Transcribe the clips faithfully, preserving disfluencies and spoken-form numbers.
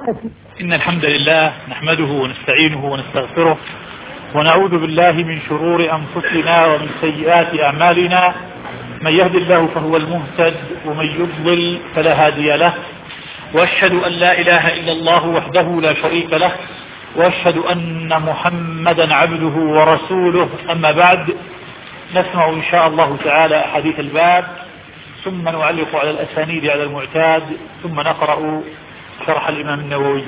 إن الحمد لله نحمده ونستعينه ونستغفره ونعوذ بالله من شرور أنفسنا ومن سيئات أعمالنا. من يهد الله فهو المهتد ومن يضلل فلا هادي له، وأشهد أن لا إله إلا الله وحده لا شريك له، وأشهد أن محمدا عبده ورسوله. أما بعد، نسمع إن شاء الله تعالى أحاديث الباب، ثم نعلق على الأسانيد على المعتاد، ثم نقرأ شرح الإمام النووي.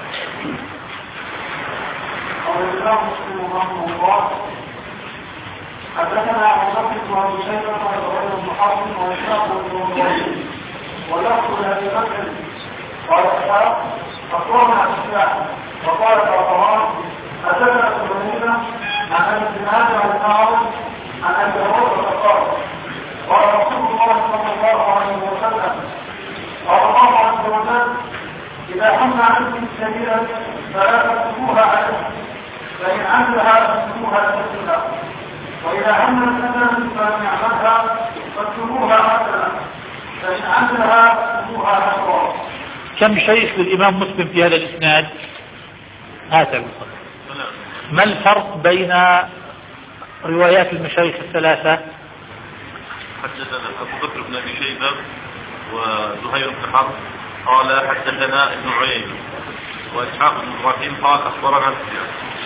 حدثنا ابو بكر وابو شيبه وابو المحارب واشراف المنظرين ولفظ لابي بكر قال اسحاق اخبرنا اسماء وقال الطبراني حدثنا سليمان عن ابي الزناد عن الاعرج عن ابي هريره قال قال رسول الله صلى الله عليه وسلم قال الله عز وجل اذا حمل عنكم سبيلا فلا تكتبوها عليه، فان عملها فاكتبوها لتكتبوها، وإذا عملت حسنة فلم يعملها فاكتبوها حسنة، فإن عملها فاكتبوها حسنة. كم شيخ للإمام مسلم في هذا الإسناد؟ هذا ما الفرق بين روايات المشايخ الثلاثة؟ حدثنا أبو بكر بن أبي شيبة وزهير بن حرب قال حدثنا ابن عيينة، وإسحاق بن إبراهيم قال أخبرنا سفيان.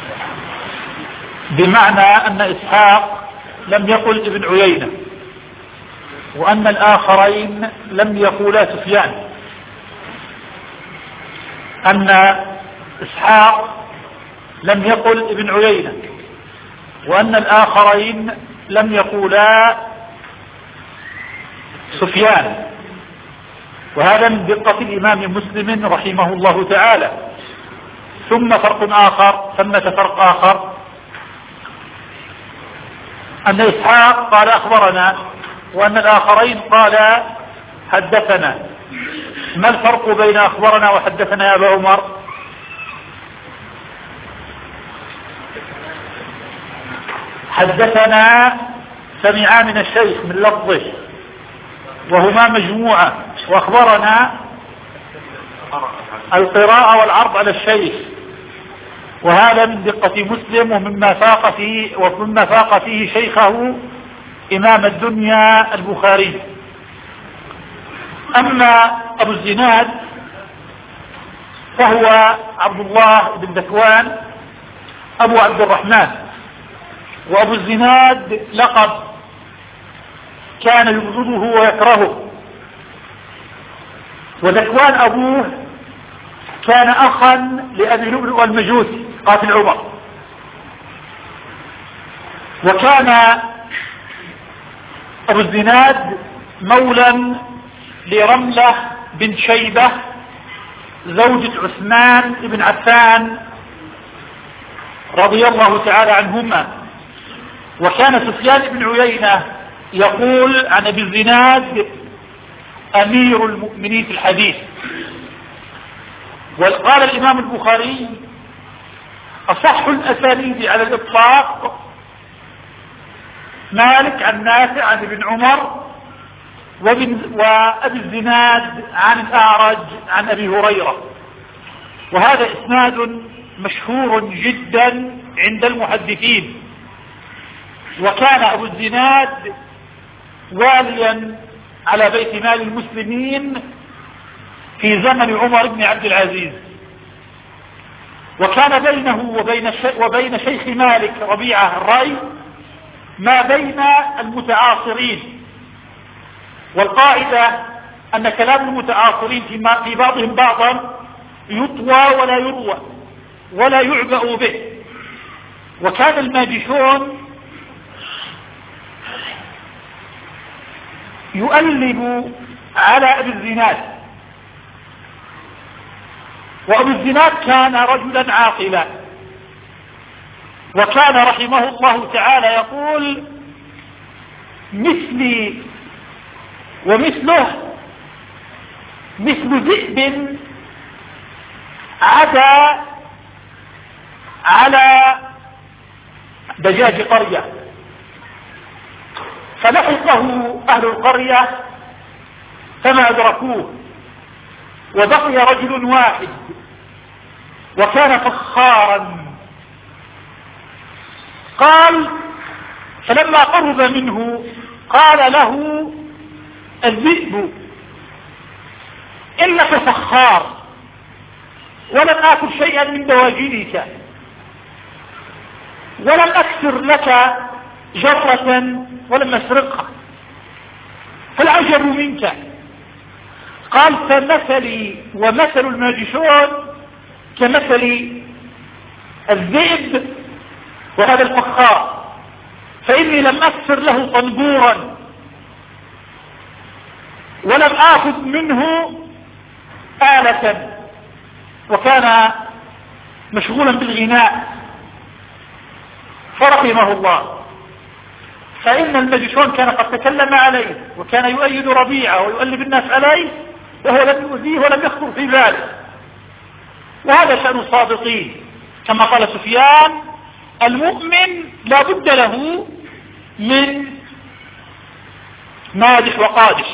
بمعنى أن إسحاق لم يقل ابن عيينة، وأن الآخرين لم يقولا سفيان. أن إسحاق لم يقل ابن عيينة، وأن الآخرين لم يقولا سفيان. وهذا من دقة الإمام مسلم رحمه الله تعالى. ثم فرق آخر، ثمة فرق آخر، أن إسحاق قال أخبرنا، وأن الآخرين قال حدثنا. ما الفرق بين أخبرنا وحدثنا يا أبا عمر؟ حدثنا سمعا من الشيخ من لفظه وهما مجموعة، وأخبرنا القراءة والعرض على الشيخ. وهذا من دقة مسلم ومما فاق فيه ومما فاق فيه شيخه إمام الدنيا البخاري. أما أبو الزناد فهو عبد الله بن ذكوان أبو عبد الرحمن، وأبو الزناد لقب كان يبغضه ويكرهه، وذكوان أبوه كان أخا لأبي لؤلؤ والمجوسي قاتل عمر. وكان أبو الزناد مولا لرملة بن شيبة زوجة عثمان بن عفان رضي الله تعالى عنهما. وكان سفيان بن عيينة يقول عن أبي الزناد أمير المؤمنين في الحديث. وقال الإمام البخاري أصح الأسانيد على الإطلاق مالك عن نافع عن ابن عمر، وأبي الزناد عن الأعرج عن أبي هريرة. وهذا إسناد مشهور جدا عند المحدثين. وكان أبو الزناد واليا على بيت مال المسلمين في زمن عمر بن عبد العزيز. وكان بينه وبين وبين شيخ مالك ربيعة الرأي ما بين المتعاصرين. والقاعدة أن كلام المتعاصرين في بعضهم بعضا يطوى ولا يروى ولا يعبأ به. وكان الماجشون يؤلب على أبي الزناد، وأبو الزناد كان رجلا عاقلا، وكان رحمه الله تعالى يقول مثلي ومثله مثل ذئب عدا على دجاج قرية، فلحقه أهل القرية فما أدركوه، وبقي رجل واحد وكان فخارا. قال فلما قرب منه قال له الذئب إنك فخار ولم آكل شيئا من دواجنك ولم أكسر لك جرة ولم أسرقها فالعجب منك. قال فمثلي ومثل الماجشون كمثل الذئب وهذا الفخار، فإني لم أكسر له طنبورا ولم آخذ منه آلة، وكان مشغولا بالغناء فرحمه الله. فإن الماجشون كان قد تكلم عليه وكان يؤيد ربيعه ويؤلب الناس عليه وهو لم يؤذيه ولم يخطر في باله، وهذا شأن الصادقين. كما قال سفيان المؤمن لا بد له من مادح وقادح،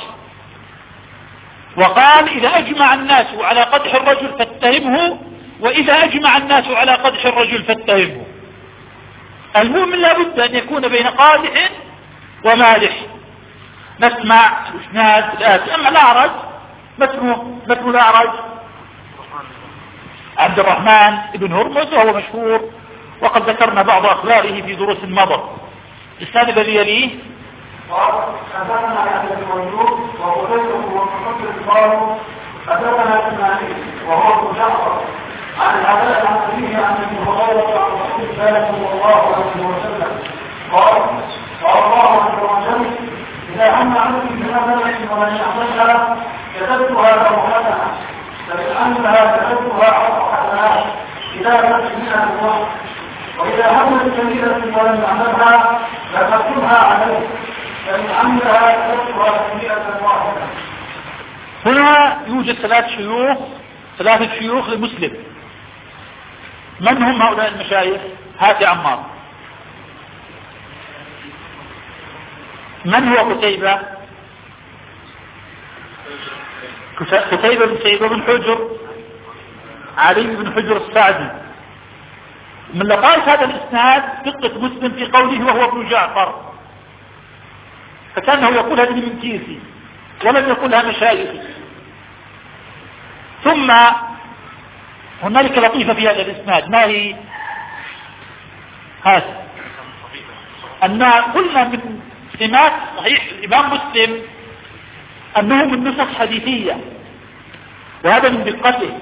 وقال إذا أجمع الناس على قدح الرجل فاتهمه وإذا أجمع الناس على قدح الرجل فاتهمه. المؤمن لا بد أن يكون بين قادح ومادح. نسمع الإسناد الآتي. أما الأعرج مثل مثل الأعرج عبد الرحمن بن هرمز وهو مشهور وقد ذكرنا بعض أخباره في دروس مضت. الإسناد الذي يليه قال حدثنا يحيى بن ايوب وقتيبة ومحمد قالوا حدثنا اسماعيل وهو ابن جعفر عن العلاء عن ابيه عن ابن هريره عن رسول الله صلى الله عليه وسلم قال قال الله عز وجل اذا هم عبدي بنفسه ومن يعملها كتبتها له حسنه فلانها كتبتها عشر حسنات اذا تسمعها الله واذا همت كبيره ولم يعملها لتكتبها عليه فلانها كتبتها كبيره واحده. هنا يوجد ثلاث شيوخ ثلاثة شيوخ لمسلم. من هم هؤلاء المشايخ؟ هات عمار. من هو قتيبة؟ قتيبة بن سعيد بن حجر علي بن حجر السعدي. من لطائف هذا الاسناد دقة مسلم في قوله وهو ابن جعفر، فكانه يقول هذه من كيسي ولم يقولها مشايخي. ثم هنالك لطيفة في هذا الاسناد. ما هي؟ هذا أن قلنا من سمات صحيح الإمام مسلم أنه من نسخ حديثية، وهذا من دقته.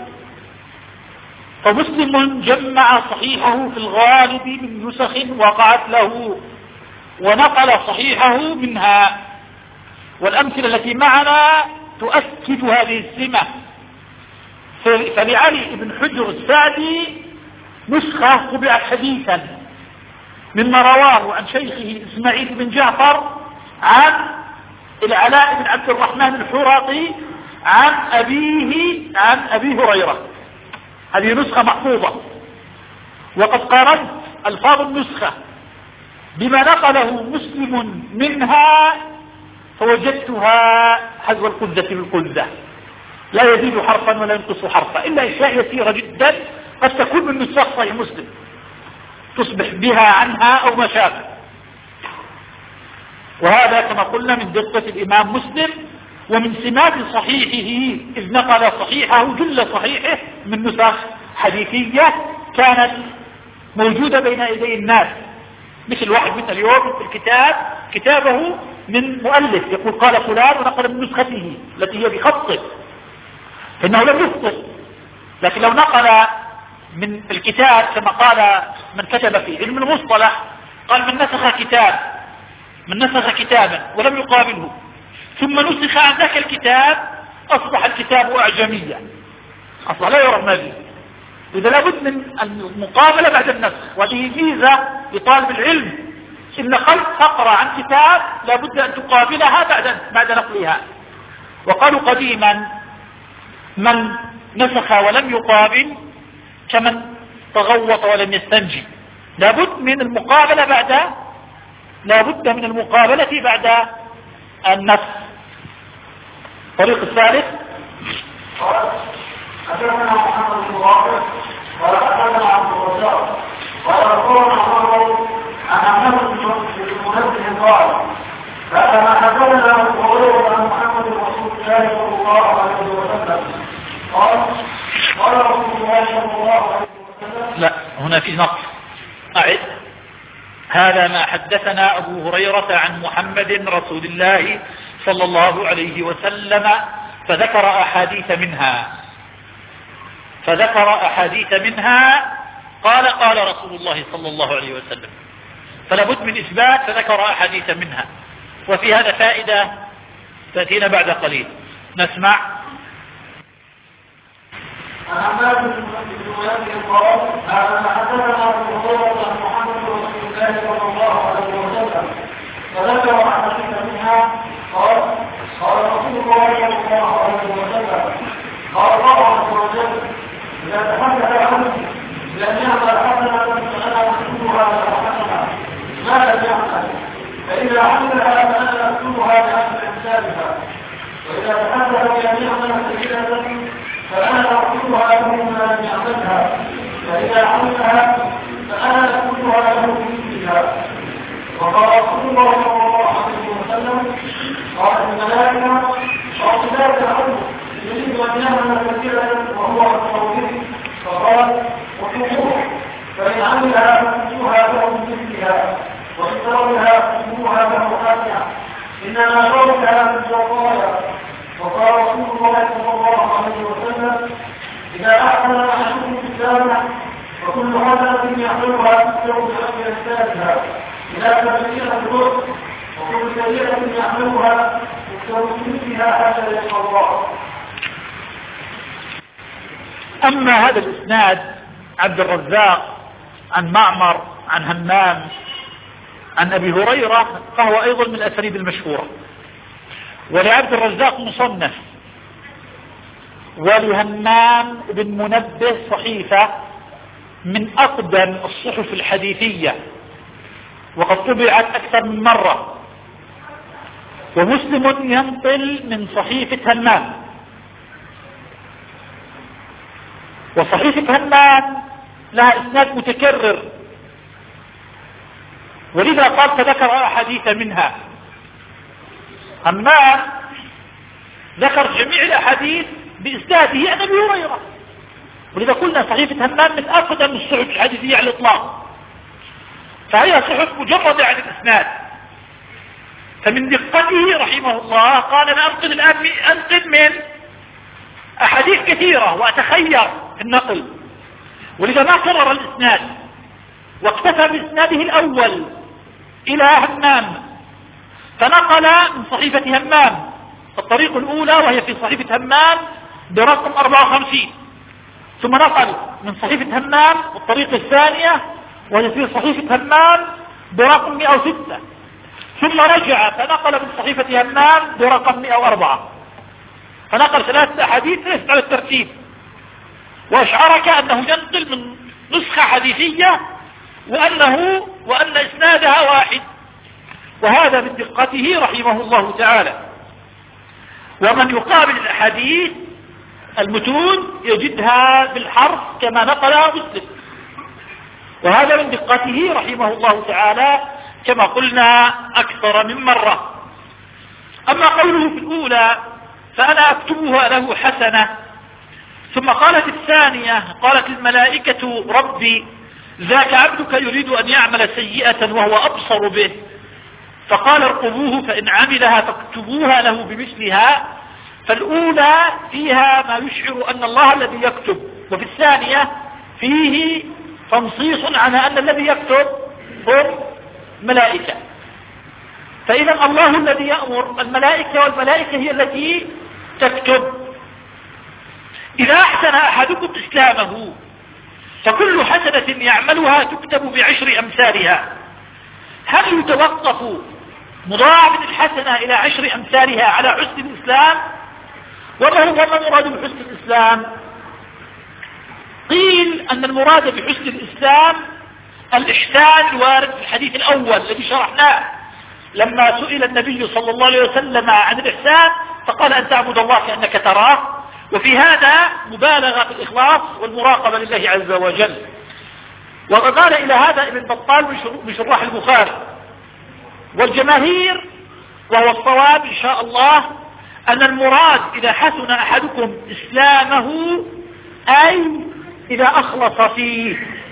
فمسلم جمع صحيحه في الغالب من نسخ وقعت له ونقل صحيحه منها، والأمثلة التي معنا تؤكد هذه السمة. فلعلي بن حجر السعدي نسخة طبعت حديثا مما رواه عن شيخه إسماعيل بن جعفر عن العلاء بن عبد الرحمن الحرقي عن أبيه عن أبي هريرة. هذه نسخة محفوظة، وقد قارنت ألفاظ النسخة بما نقله مسلم منها فوجدتها حذو القذة بالقذة، لا يزيد حرفا ولا ينقص حرفا إلا أشياء يسيرة جدا قد تكون من نسخ صحيح مسلم تصبح بها عنها أو ما شابه. وهذا كما قلنا من دقة الإمام مسلم ومن سمات صحيحه، إذ نقل صحيحه جل صحيحه من نسخ حديثية كانت موجودة بين يدي الناس، مثل واحد من اليوم في الكتاب كتابه من مؤلف يقول قال فلان ونقل من نسخته التي هي بخطه، فإنه لم يخطئ. لكن لو نقل من الكتاب كما قال من كتب في علم المصطلح قال من نسخ كتاب من نسخ كتابا ولم يقابله ثم نسخ عن ذاك الكتاب أصبح الكتاب أعجميا، أصبح لا يرى ما فيه. إذا لابد من المقابلة بعد النسخ، وهذه ميزة لطالب العلم. إن نقلت فقرة عن كتاب لابد أن تقابلها بعد بعد نقلها. وقالوا قديما من نسخ ولم يقابل كمن تغوط ولم يستنجي. لابد من المقابلة بعد لابد من المقابلة بعد النسخ. الطريق الثالث قال حدثنا محمد بن رافع قال قال رسول الله صلى الله عليه وسلم. لا، هنا في نقص. أعد. هذا ما حدثنا أبو هريرة عن محمد رسول الله صلى الله عليه وسلم فذكر أحاديث منها فذكر أحاديث منها قال قال رسول الله صلى الله عليه وسلم، فلا بد من إثبات فذكر أحاديث منها. وفي هذا فائدة تأتينا بعد قليل. نسمع. عن عباد بن مسعود قال هذا ما حدثنا ابو هريره عن محمد رسول الله صلى الله عليه وسلم فذكر احاديث منها قال قال رسول الله صلى الله عليه وسلم قال الله عز وجل اذا تحدث عنه لم يعمل حسنه فانا اكتبها له حسنه ما لم يعمل، فاذا عملها فانا اكتبها بعشر امثالها، واذا تحدث بان يعمل سيئه فأنا أقولها له ما لم يعملها، فإذا عملها فأنا أقولها له بمثلها. وقال رسول الله صلى الله عليه وسلم قال الملائكة صاحبات العبد يريد أن يعمل كثيرا وهو أكثر به، فقال اكتبوه، فإن عملها فاكتبوها له بمثلها، وإن تركها فاكتبوها له خاسعة، إنما تركها من الجرايا. وقال رسول الله صلى الله عليه وسلم إذا أحسن أحدكم إسلامه وكل حسنة يعملها تكتب بعشر أمثالها إلى سبعين الرسل، وكل سيئة يعملها تكتب بمثلها حتى يلقى الله. أما هذا الإسناد عبد الرزاق عن معمر عن همام عن أبي هريرة فهو أيضا من الأسانيد المشهورة، ولعبد الرزاق مصنف، ولهمام بن منبه صحيفة من أقدم الصحف الحديثية وقد طبعت أكثر من مرة، ومسلم ينقل من صحيفة همام، وصحيفة همام لها إسناد متكرر، ولذا قال فذكر أحاديث منها. همام ذكر جميع الأحاديث بإسناده عن أبي هريرة، ولذا قلنا صحيفة همام من أقدم الصحف الحديثية على الإطلاق، فهي صحف مجردة عن الإسناد. فمن دقته رحمه الله قال أنا أنقل الآن أنقل من أحاديث كثيرة وأتخير في النقل، ولذا ما كرر الإسناد واكتفى بإسناده الأول إلى همام، فنقل من صحيفة همام الطريق الأولى وهي في صحيفة همام برقم أربعة وخمسين، ثم نقل من صحيفة همام الطريق الثانية وهي في صحيفة همام برقم مئة وستة، ثم رجع فنقل من صحيفة همام برقم مئة وأربعة، فنقل ثلاثة أحاديث ليست على الترتيب، وأشعرك أنه ينقل من نسخة حديثية وأنه وأن إسنادها واحد، وهذا من دقته رحمه الله تعالى. ومن يقابل الأحاديث المتون يجدها بالحرف كما نقلها مسلم، وهذا من دقته رحمه الله تعالى كما قلنا أكثر من مرة. أما قوله في الأولى فأنا أكتبها له حسنة، ثم قالت الثانية قالت الملائكة ربي ذاك عبدك يريد أن يعمل سيئة وهو أبصر به، فقال ارقبوه فإن عملها فاكتبوها له بمثلها. فالأولى فيها ما يشعر أن الله الذي يكتب، وفي الثانية فيه تنصيص على أن الذي يكتب هم ملائكة. فإذا الله الذي يأمر الملائكة، والملائكة هي التي تكتب. إذا أحسن أحدكم إسلامه فكل حسنة يعملها تكتب بعشر أمثالها. هل يتوقف مضاعف الحسنة إلى عشر أمثالها على حسن الإسلام؟ وما هو المراد بحسن الإسلام؟ قيل أن المراد بحسن الإسلام الإحسان الوارد في الحديث الأول الذي شرحناه، لما سئل النبي صلى الله عليه وسلم عن الإحسان فقال أن تعبد الله كأنك تراه، وفي هذا مبالغة في الإخلاص والمراقبة لله عز وجل. وقال إلى هذا ابن بطال من شراح البخاري. والجماهير وهو الصواب إن شاء الله أن المراد إذا حسن أحدكم إسلامه أي إذا أخلص فيه.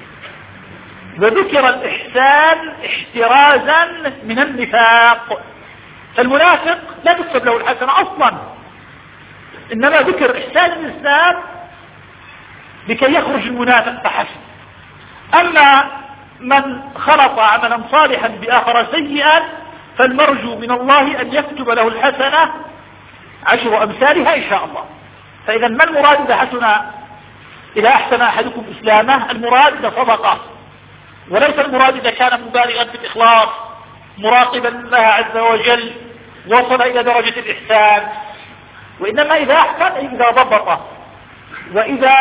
وذكر الإحسان احترازا من النفاق، فالمنافق لا تكتب له الحسنة أصلا، إنما ذكر إحسان الإسلام لكي يخرج المنافق فحسب. أما من خلط عملا صالحا بآخر سيئا فالمرجو من الله أن يكتب له الحسنة عشر أمثالها إن شاء الله. فإذا ما المراد إذا حسن إذا أحسن أحدكم إسلامه؟ المراد إذا صدقه، وليس المراد إذا كان مبالغا في الإخلاص مراقبا الله عز وجل وصل إلى درجة الإحسان، وإنما إذا أحسن أي إذا ضبطه وإذا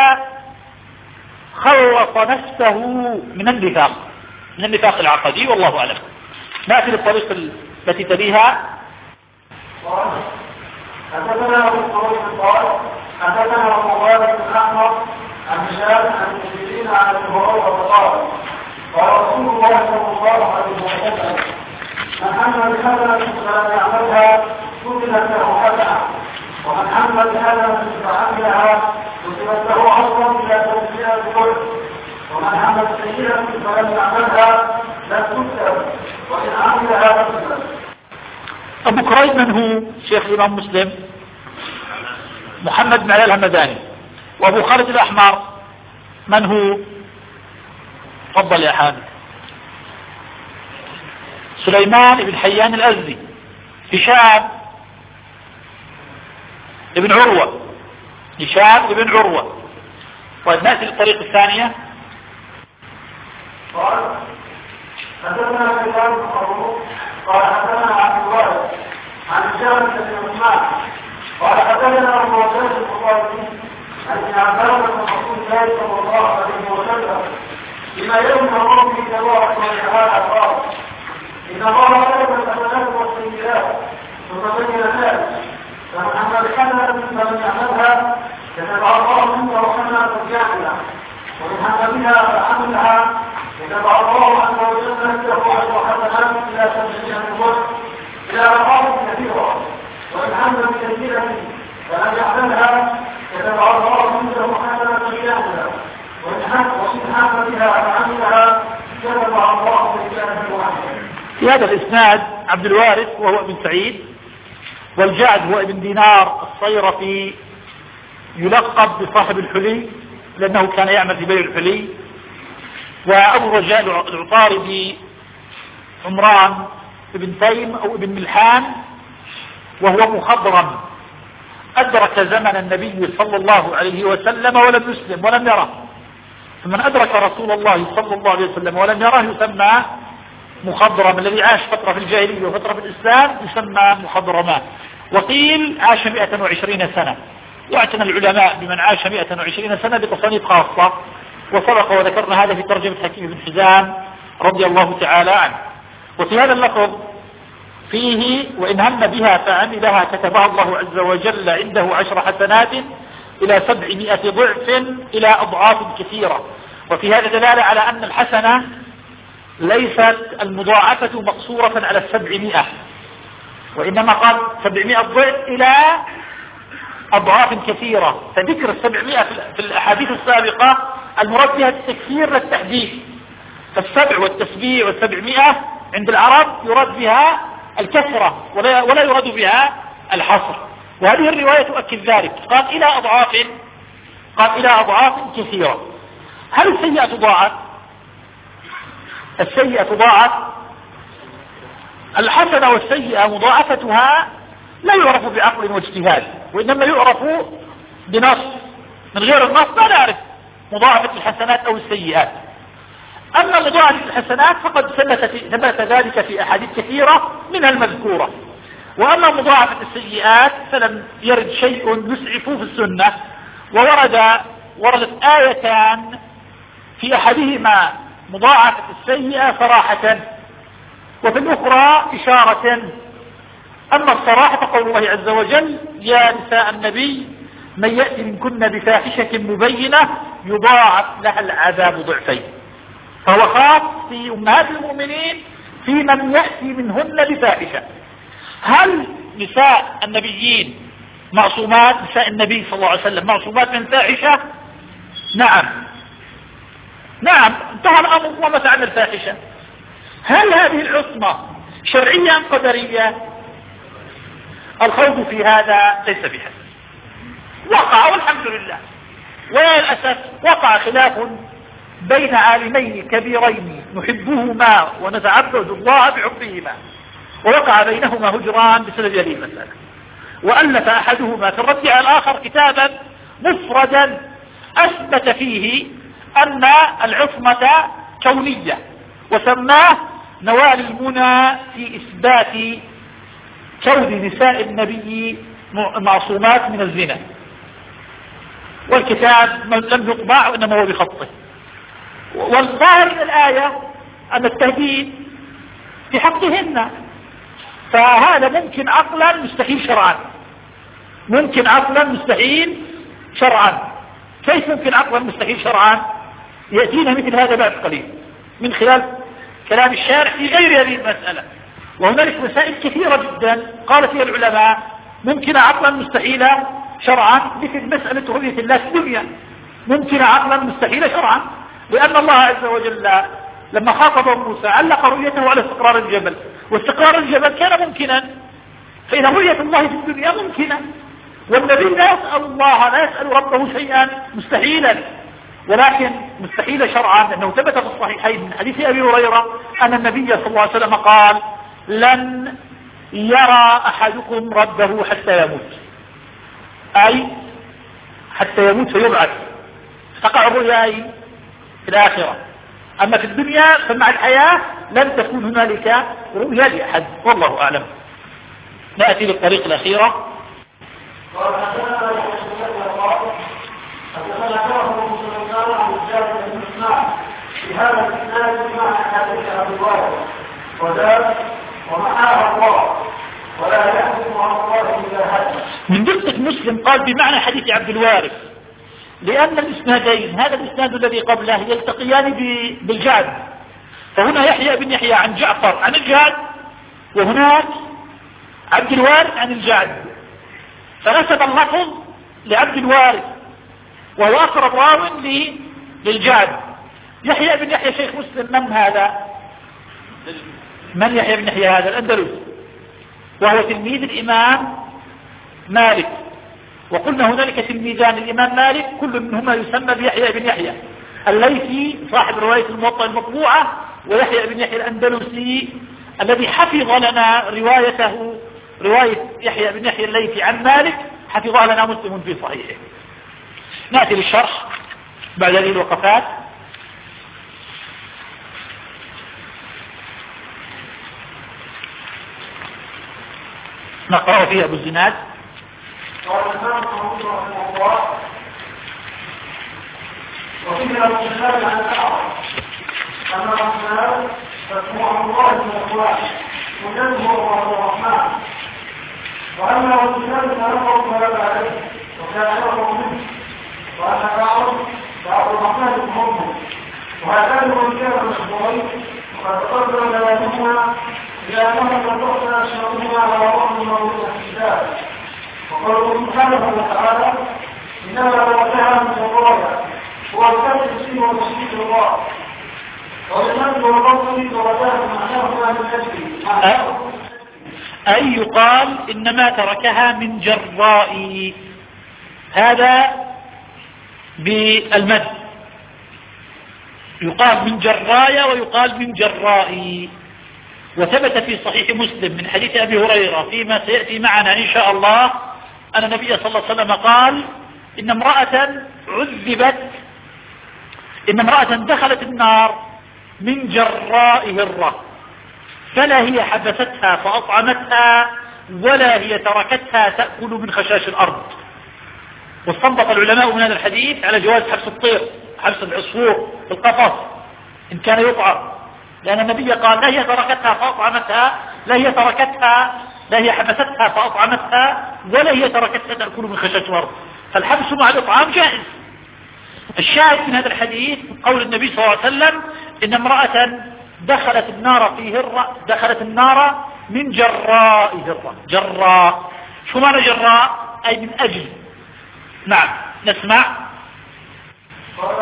خلص نفسه من النفاق من النفاق العقدي. والله أعلم. نأتي للطريق التي تليها. حدثنا ابو الطريق قال حدثنا ابو مالك بن احمر عن هشام عن المسلمين عن ابي هريره قال قال رسول الله صلى الله عليه وسلم من حمل بحسنه فلم يعملها كتبت له حسنه ومن حمل بحسنه فعملها كتبت له عشرا الى سبعمائة ضعف ومن حمل سيئه فلم يعملها لم تكتب وان عملها كتبت. أبو كريب من هو؟ شيخ الإمام مسلم محمد بن علي الهمداني. وأبو خالد الأحمر من هو؟ تفضل يا حامد. سليمان بن حيان الأزدي. هشام ابن عروة هشام ابن عروة. والناس للطريق الثانية. قال حدثنا بلال بن خروف قال حدثنا عبد الله عن هشام بن عثمان قال حدثنا ابو وسيد الخطابي عن ابن عباس بن رسول الله صلى الله عليه وسلم بما يوم ربه تبارك وتعالى قال ان الله كتب الحسنات والسيئات ثم بين ذلك فمن عمل حسنه فمن يعملها كتب الله منه حسنه كامله ومن هم بها فعملها كتب الله عز وجل له عشر حسنات الى سبعين ضعف الى اضعاف كثيره ومن هم بكثيره فلم يعملها كتب الله عنده حسنه كامله ومن هم بها فعملها كتب الله بكامله واحده. في هذا الإسناد عبد الوارث وهو ابن سعيد، والجعد هو ابن دينار الصيرفي يلقب بصاحب الحلي لأنه كان يعمل في بيع الحلي. وأبو رجاء العطاردي عمران ابن تيم أو ابن ملحان وهو مخضرم أدرك زمن النبي صلى الله عليه وسلم ولم يسلم ولم يره، فمن أدرك رسول الله صلى الله عليه وسلم ولم يره يسمى مخضرم. الذي عاش فترة في الجاهلية وفترة في الإسلام يسمى مخضرما. وقيل عاش مئة وعشرين سنة، واعتنى العلماء بمن عاش مئة وعشرين سنة بتصانيف خاصة، وسبق وذكرنا هذا في ترجمة حكيم بن حزام رضي الله تعالى عنه. وفي هذا اللفظ فيه وإن هم بها فعملها كتبها الله عز وجل عنده عشر حسنات إلى سبعمائة ضعف إلى أضعاف كثيرة. وفي هذا دلالة على أن الحسنة ليست المضاعفة مقصورة على السبعمائة، وإنما قال سبعمائة ضعف إلى أضعاف كثيرة. فذكر السبعمائة في الأحاديث السابقة المراد بها التكثير للتحديث، فالسبع والتسبيع والسبعمائة عند العرب يراد بها الكثرة ولا, ولا يراد بها الحصر. وهذه الرواية تؤكد ذلك. قال إلى أضعاف قال إلى أضعاف كثيرة. هل السيئة تضاعف؟ السيئة تضاعف. الحسنة والسيئة مضاعفتها لا يعرف بعقل واجتهاد، وإنما يعرف بنص. من غير النص لا نعرف مضاعفة الحسنات أو السيئات. أما مضاعفة الحسنات فقد ثبت ذلك في أحاديث كثيرة منها المذكورة، وأما مضاعفة السيئات فلم يرد شيء يسعف في السنة. وورد وردت آيتان في أحدهما مضاعفة السيئة صراحة، وفي الأخرى إشارة. أما الصراحة فقول الله عز وجل يا نساء النبي من يأتي منكن بفاحشة مبينة يضاعف لها العذاب ضعفين. فهو خاص في أمهات المؤمنين في من يأتي منهن بفاحشة. هل نساء النبيين معصومات؟ نساء النبي صلى الله عليه وسلم معصومات من فاحشة؟ نعم نعم انتهى الأمر وما فعل الفاحشة. هل هذه العصمة شرعية أم قدرية؟ الخوض في هذا ليس بحسن. وقع والحمد لله، وللأسف وقع خلاف بين عالمين كبيرين نحبهما ونتعبد الله بحبهما، ووقع بينهما هجران بسبب هذه المسألة. وألف أحدهما في الرد على الآخر كتابا مفردا أثبت فيه أن العصمة كونية، وسماه نوال المنى في إثبات كون نساء النبي معصومات من الزنا. والكتاب لم يطبع وإنما هو بخطه. والظاهر من الآية أن التهديد في حقهن، فهذا ممكن عقلا مستحيل شرعا. ممكن عقلا مستحيل شرعا. كيف ممكن عقلا مستحيل شرعا؟ يأتينا مثل هذا بعد قليل من خلال كلام الشارع في غير هذه المسألة. وهنالك مسائل كثيرة جدا قال فيها العلماء ممكن عقلا مستحيلة شرعا، مثل مسألة رؤية الله في الدنيا ممكن عقلا مستحيلة شرعا، لأن الله عز وجل لما خاطب موسى علق رؤيته على استقرار الجبل، واستقرار الجبل كان ممكنا، فإذا رؤية الله في الدنيا ممكنة. والنبي لا يسأل الله لا يسأل ربه شيئا مستحيلا، ولكن مستحيل شرعا، لأنه ثبت في الصحيحين من حديث أبي هريرة أن النبي صلى الله عليه وسلم قال: لن يرى أحدكم ربه حتى يموت، أي حتى يموت فيبعث، تقع الرؤيا في الآخرة. أما في الدنيا فمع الحياة لن تكون هنالك رؤيا لأحد، والله أعلم. نأتي للطريق الأخيرة. قال حدثنا في هذا الإسناد بمعنى حديث أبي هريرة وذلك ومعها الله ولا يحكم على الله إلا حد. من دقة مسلم قال بمعنى حديث عبد الوارث، لأن الإسنادين هذا الإسناد الذي قبله يلتقيان بالجعد، فهنا يحيى بن يحيى عن جعفر عن الجعد، وهناك عبد الوارث عن الجعد، فنسب اللفظ لعبد الوارث وهو أقرب راو للجعد. يحيى بن يحيى شيخ مسلم من هذا؟ من يحيى بن يحيى هذا؟ الأندلس، وهو تلميذ الإمام مالك. وقلنا هنالك تلميذان الإمام مالك كل منهما يسمى بيحيى بن يحيى، الليثي صاحب رواية الموطأ المطبوعة، ويحيى بن يحيى الأندلسي الذي حفظ لنا روايته رواية يحيى بن يحيى الليثي عن مالك حفظها لنا مسلم في صحيحه. نأتي للشرح بعد هذه الوقفات. نقرأ فيه أبو الزناد. قال الإمام محمود رحمه الله وفيه أبو الزناد عن الأعرج أن الرحمن مسموع الله من الأخوان وجنبه الله الرحمن، وأن أبو الزناد تنفر فلد عليه وكان يرفع منه، وأن الأعرج فعبد الرحمن بن مرمى، وهكذا من كان مشهورين وقد تقدم بيانهما لأنهم تنفرنا أشهرهما على رحم موضوع الكتاب. وقالوا سبحانه وتعالى: إنما توجهها من الراية هو الكتاب السين وتشريك الله، والإمام والرسول توجهها معناهما من أجله، أي يقال إنما تركها من جراء، هذا بالمد، يقال من جرايا ويقال من جرائي. وثبت في صحيح مسلم من حديث أبي هريرة فيما سيأتي معنا إن شاء الله أن النبي صلى الله عليه وسلم قال: إن امرأة عذبت إن امرأة دخلت النار من جراء هرة، فلا هي حبستها فأطعمتها ولا هي تركتها تأكل من خشاش الأرض. واستنبط العلماء من هذا الحديث على جواز حبس الطير، حبس العصفور في القفص إن كان يطعم، لأن النبي قال: لا هي تركتها فأطعمتها لا هي تركتها لا هي حبستها فأطعمتها ولا هي تركتها تأكل من خشاش الأرض، فالحبس مع الإطعام جائز. الشاهد من هذا الحديث قول النبي صلى الله عليه وسلم: إن امرأة دخلت النار في هرة دخلت النار من جراء هرة. جراء، شو معنى جراء؟ أي من أجل. نعم، نسمع. قال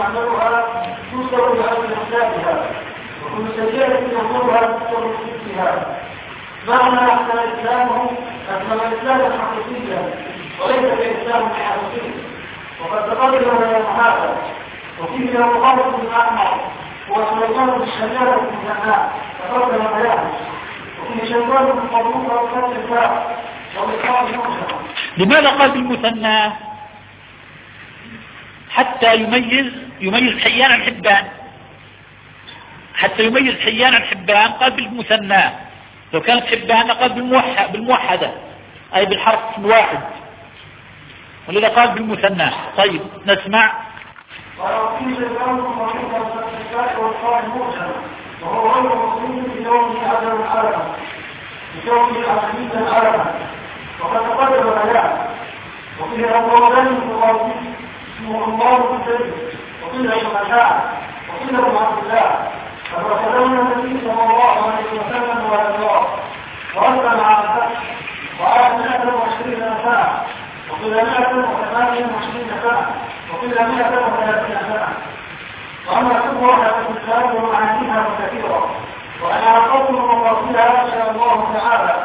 يعملها يوسر لأجل أحداثها وكل سيئة يعملها يوسر لفتها معنى أحسن إسلامه أحسن إسلاما حقيقيا وليس بإسلام حقيقي وقد تقدم لنا هذا وفيه له غرض من أحمر هو شيطان بالشجاعة المثناء تقدم بيانه وفيه شيطان بالقبول وفتح الباب وإقام المجتمع. لماذا قال بالمثنى؟ حتى يميز يميز حيان عن حبان، حتى يميز حيان عن حبان قال بالمثنى. لو كانت حبان قال بالموحد بالموحدة أي بالحرف الواحد، ولذا قال بالمثنى. طيب نسمع. وفيه شيطان بالقبول وفتح الباب وإقام المجتمع وهو غير مسلم في يومه أجل العالم بكونه عزيزا عالما وقد تقدم بيانه وفيه أبوابان متضادين اسمه الله بالسيد وقيل ابن مشاعر وقيل ابن عبد الله فبرسلنا النبي صلى الله عليه وسلم وعلى الله وأسلم على الفتح وعاد مئة وعشرين سنة وقيل مئة وثمانية وعشرين سنة وقيل مئة وثلاثين سنة. وأما كبرى الإسلام ومعانيها كثيرة وأنا أقول مقاصدها إن شاء الله تعالى.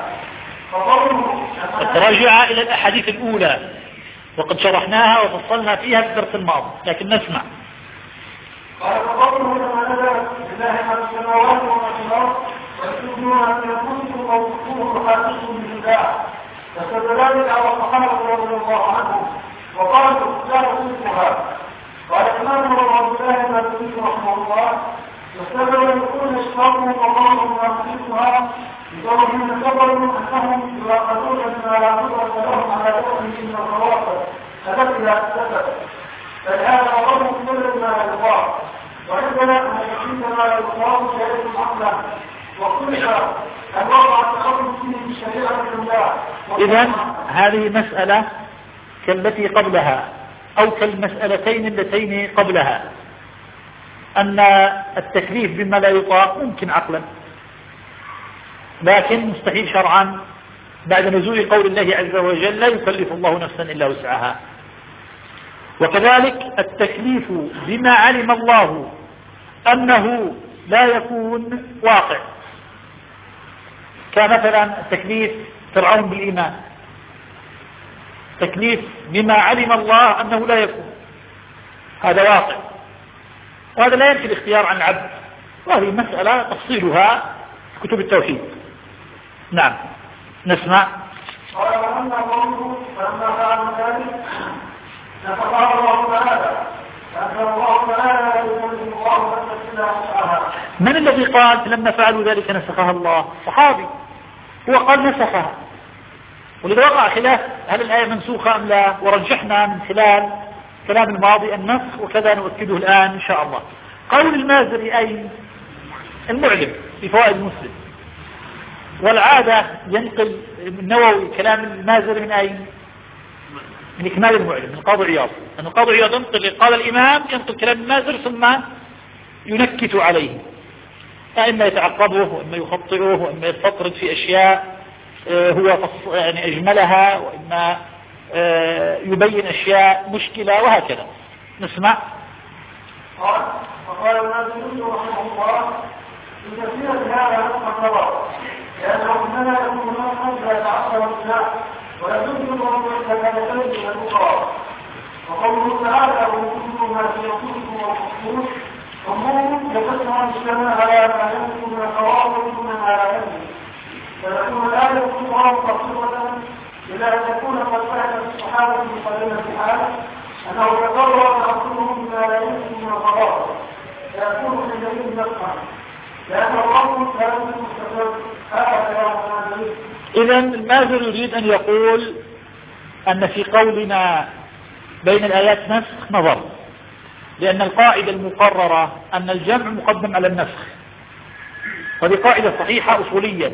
تراجع إلى الأحاديث الأولى وقد شرحناها وفصلنا فيها في الدرس الماضي، لكن نسمع. قال فقوله لما نزلت لله ما في السماوات وما في الأرض ويكتبون أن يكونوا أو تكونوا حاسسوا من الله فاستدلال على الصحابة رضي الله عنهم وقالوا لا تصدقها. قال الإمام عبد الله بن مسعود رحمه الله يستدل أن يكون إشراكهم الله ما تصدقها بقولهم كفروا أنهم يراقبون بما لا قدرة لهم على يوم من الخواطر فبكي السبب فلهذا الله كل ما لا يقال وعندنا أن يكون ما لا يقال شيء عقلا وكل أن وقع التخلص فيه بشريعة الله. إذن هذه مسألة كالتي قبلها أو كالمسألتين اللتين قبلها، أن التكليف بما لا يطاق ممكن عقلا لكن مستحيل شرعا بعد نزول قول الله عز وجل لا يكلف الله نفسا إلا وسعها. وكذلك التكليف بما علم الله أنه لا يكون واقع، كمثلا التكليف فرعون بالإيمان، تكليف بما علم الله أنه لا يكون، هذا واقع وهذا لا يمكن الاختيار عن العبد، وهذه مسألة تفصيلها في كتب التوحيد. نعم نسمع. قال وأما قوله فلما فعل ذلك نفقه الله تعالى فأنزل الله تعالى لا يكلف الله نفسا إلا وسعها. من الذي قال لما فعلوا ذلك نسخها الله؟ صحابي هو قال نسخها، ولذا وقع خلاف هل الآية منسوخة أم لا، ورجحنا من خلال كلام الماضي النسخ وكذا نؤكده الآن إن شاء الله. قول المازري أي المعلم في فوائد مسلم، والعادة ينقل النووي كلام المازري من أين؟ من إكمال المعلم من القاضي عياض، أن القاضي عياض ينقل قال الإمام ينقل كلام المازري ثم ينكت عليه، فإما يتعقبه وإما يخطئه وإما يستطرد في أشياء هو يعني أجملها وإما يبين أشياء مشكلة وهكذا. نسمع. قال وقال المازري رحمه الله في كثير هذا نصف النظر لأنه إنما يكون نصفا لا يتعصر الإسلام ولا يمكن أن يحتمل من الأخرى. وقوله تعالى ويكون ما في يقولكم والخصوص أمور يقسم الإسلام على ما يمكن من الخواطر ومن ما لا يمكن، فيكون الآية كلها مقصودة إلى أن يكون قد فعل الصحابة في قليل الحال أنه يقرر تأصلهم بما لا يمكن من الخواطر فيكون من دليل نفسه لأن الله لا يمكن مستقر هذا كلام المازري. إذا المازري يريد أن يقول أن في قولنا بين الآيات نسخ نظر، لأن القاعدة المقررة أن الجمع مقدم على النسخ، وهذه قاعدة صحيحة أصوليا.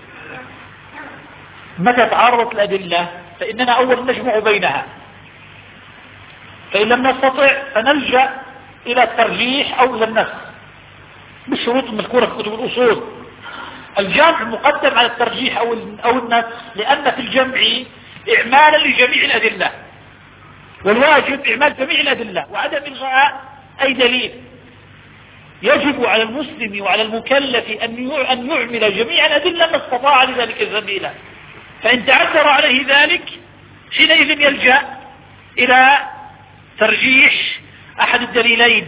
متى تعارضت الأدلة فإننا أول نجمع بينها، فإن لم نستطع فنلجأ إلى الترجيح أو إلى النسخ بالشروط المذكورة في كتب الأصول. الجمع مقدم على الترجيح أو أو النسخ لأن في الجمع إعمالا لجميع الأدلة، والواجب إعمال جميع الأدلة وعدم إلغاء أي دليل. يجب على المسلم وعلى المكلف أن يعمل جميع الأدلة ما استطاع لذلك سبيلا، فإن تعذر عليه ذلك حينئذ يلجأ إلى ترجيح أحد الدليلين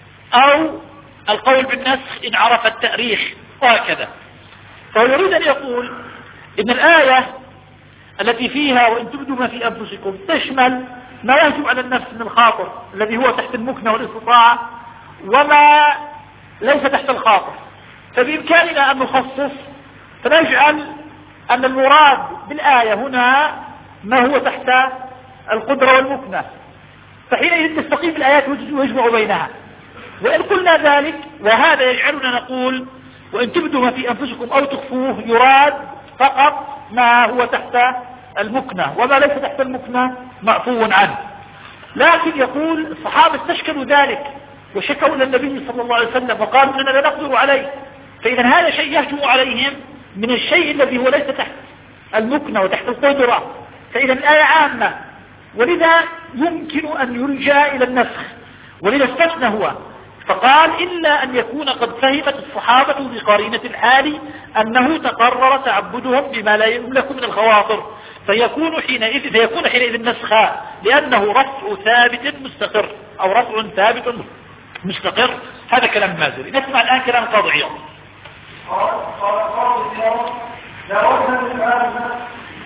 أو القول بالنسخ إن عرف التأريخ وهكذا. فهو يريد أن يقول إن الآية التي فيها وإن تبدوا ما في أنفسكم تشمل ما يهجم على النفس من الخاطر الذي هو تحت المكنة والاستطاعة وما ليس تحت الخاطر، فبإمكاننا أن نخصص فنجعل أن المراد بالآية هنا ما هو تحت القدرة والمكنة، فحينئذ تستقيم الآيات ويجمع بينها. وإن قلنا ذلك وهذا يجعلنا نقول وإن تبدوا ما في أنفسكم أو تخفوه يراد فقط ما هو تحت المكنة وما ليس تحت المكنة معفو عنه. لكن يقول الصحابة استشكلوا ذلك وشكوا إلى النبي صلى الله عليه وسلم وقالوا إننا لا نقدر عليه، فإذا هذا شيء يهجم عليهم من الشيء الذي هو ليس تحت المكنة وتحت القدرة، فإذا الآية عامة ولذا يمكن أن يلجأ إلى النسخ، ولذا استثنى هو فقال إلا أن يكون قد فهمت الصحابة بقرينة الحال أنه تقرر تعبدهم بما لا يملك من الخواطر فيكون حينئذ فيكون حينئذ نسخا لأنه رفع ثابت مستقر أو رفع ثابت مستقر. هذا كلام مازري. نسمع الآن كلام قاضي عياض. قال قاضي عياض لا وجه للآن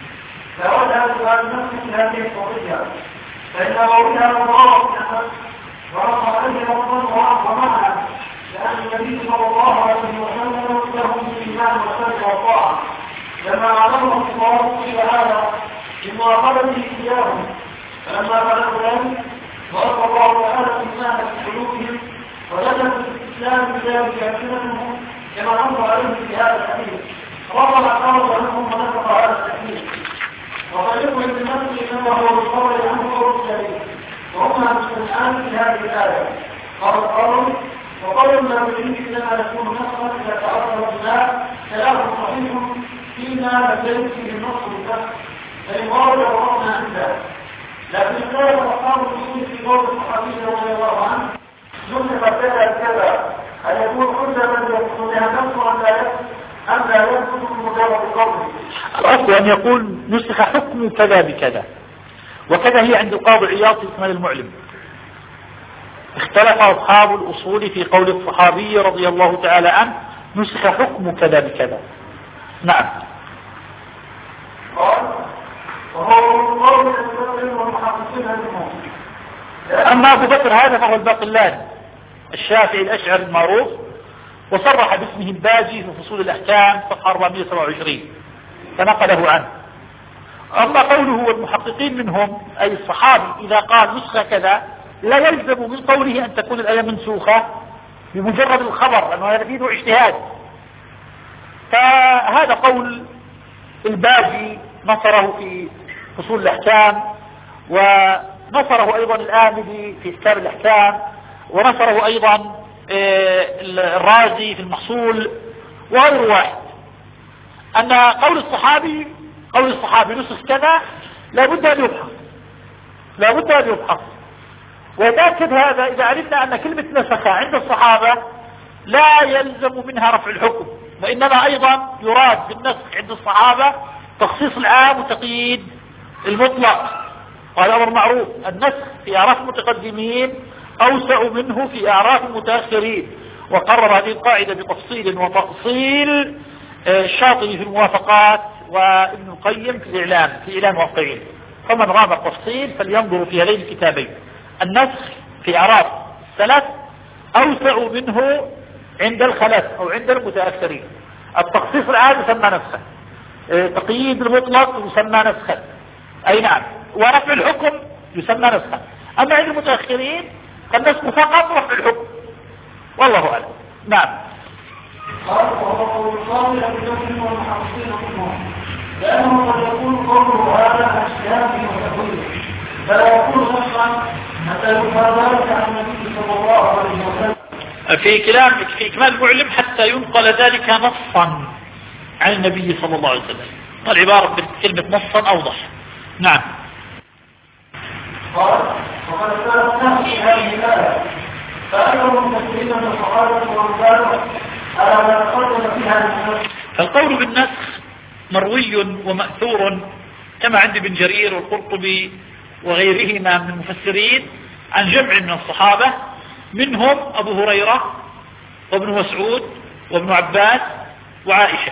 لا وجه للآن في هذه القضية فإن موضوعها الله ورفع عليه ربنا ومعنى لأن النبي صلى الله عليه وسلم له الإيمان والسلم والطاعة لما علمه الله تعالى بمراقبته إياهم فلما فعلوا ذلك وألقى الله تعالى الإيمان في قلوبهم ودخلت الإسلام بذلك ألسنتهم كما أمر عليه في هذا الحديث رفع قوله لهم ونفق هذا التحديث وطريقه بالنفس إنما هو بالقول عنه قول الشريف وهما مستمعان في هذه الآية. قال القول وقول ما يريد إنما يكون نصرا إذا تعرض الناس كلام صحيح فيما لم فيه النص بالنفس فإن ورد ورقنا عنده، لكن قال أصحاب الرسول في قول الصحابي رضي الله عنه نصف كذا كذا أن يكون حجة من يكون لها نص أم لا أم لا يثبت مجرد قوله. الأصل أن يقول نسخ حكم كذا بكذا، وكذا هي عند القاضي عياض في إكمال المعلم. اختلف أصحاب الأصول في قول الصحابي رضي الله تعالى عنه نسخ حكم كذا بكذا. نعم. أما أبو بكر هذا فهو الباقلاني الشافعي الأشعري المعروف وصرح باسمه الباجي في فصول الأحكام صفحة أربعمائة وسبعة وعشرين فنقله عنه. أما قوله والمحققين منهم أي الصحابي إذا قال نسخة كذا لا يلزم من قوله أن تكون الآية منسوخة بمجرد الخبر لأنه هذا فيه اجتهاد. فهذا قول الباجي نصره في فصول الأحكام ونصره أيضا الآمدي في كتاب الأحكام ونصره أيضا الرازي في المحصول وغير واحد أن قول الصحابي قول الصحابي نسخ كذا لابد أن يبحث لابد أن يبحث ويتأكد هذا إذا علمنا أن كلمة نسخ عند الصحابة لا يلزم منها رفع الحكم وإنما أيضا يراد بالنسخ عند الصحابة تخصيص العام وتقييد المطلق. وهذا أمر معروف النسخ في أعراف المتقدمين أوسع منه في أعراف المتأخرين وقرر هذه القاعدة بتفصيل وتأصيل الشاطبي في الموافقات وابن القيم في الإعلام في إعلام موقعين. فمن رام التفصيل فلينظر في هذين الكتابين. النسخ في أعراف السلف أوسع منه عند الخلف أو عند المتأخرين. التخصيص العام يسمى نسخا تقييد المطلق يسمى نسخا أي نعم ورفع الحكم يسمى نسخا. أما عند المتأخرين فالنسخ فقط رفع الحكم والله أعلم. نعم. قال وهو القول بجمع والمحققين منهم لأنه قد يكون قوله هذا اجتهاد وتقويم فلا يكون نصا حتى يفهم ذلك عن النبي صلى الله عليه وسلم في كلام في إكمال المعلم حتى ينقل ذلك نصا عن النبي صلى الله عليه وسلم. العبارة بكلمة نصا أوضح. نعم. قال وقد سألناه في هذه الآية فأنهم تكفيرين من الصحابة والمبالغة على ما تقدم فيها النسخ. فالقول بالنسخ مروي ومأثور كما عند ابن جرير والقرطبي وغيرهما من المفسرين عن جمع من الصحابة، منهم أبو هريرة وابن مسعود وابن عباس وعائشة،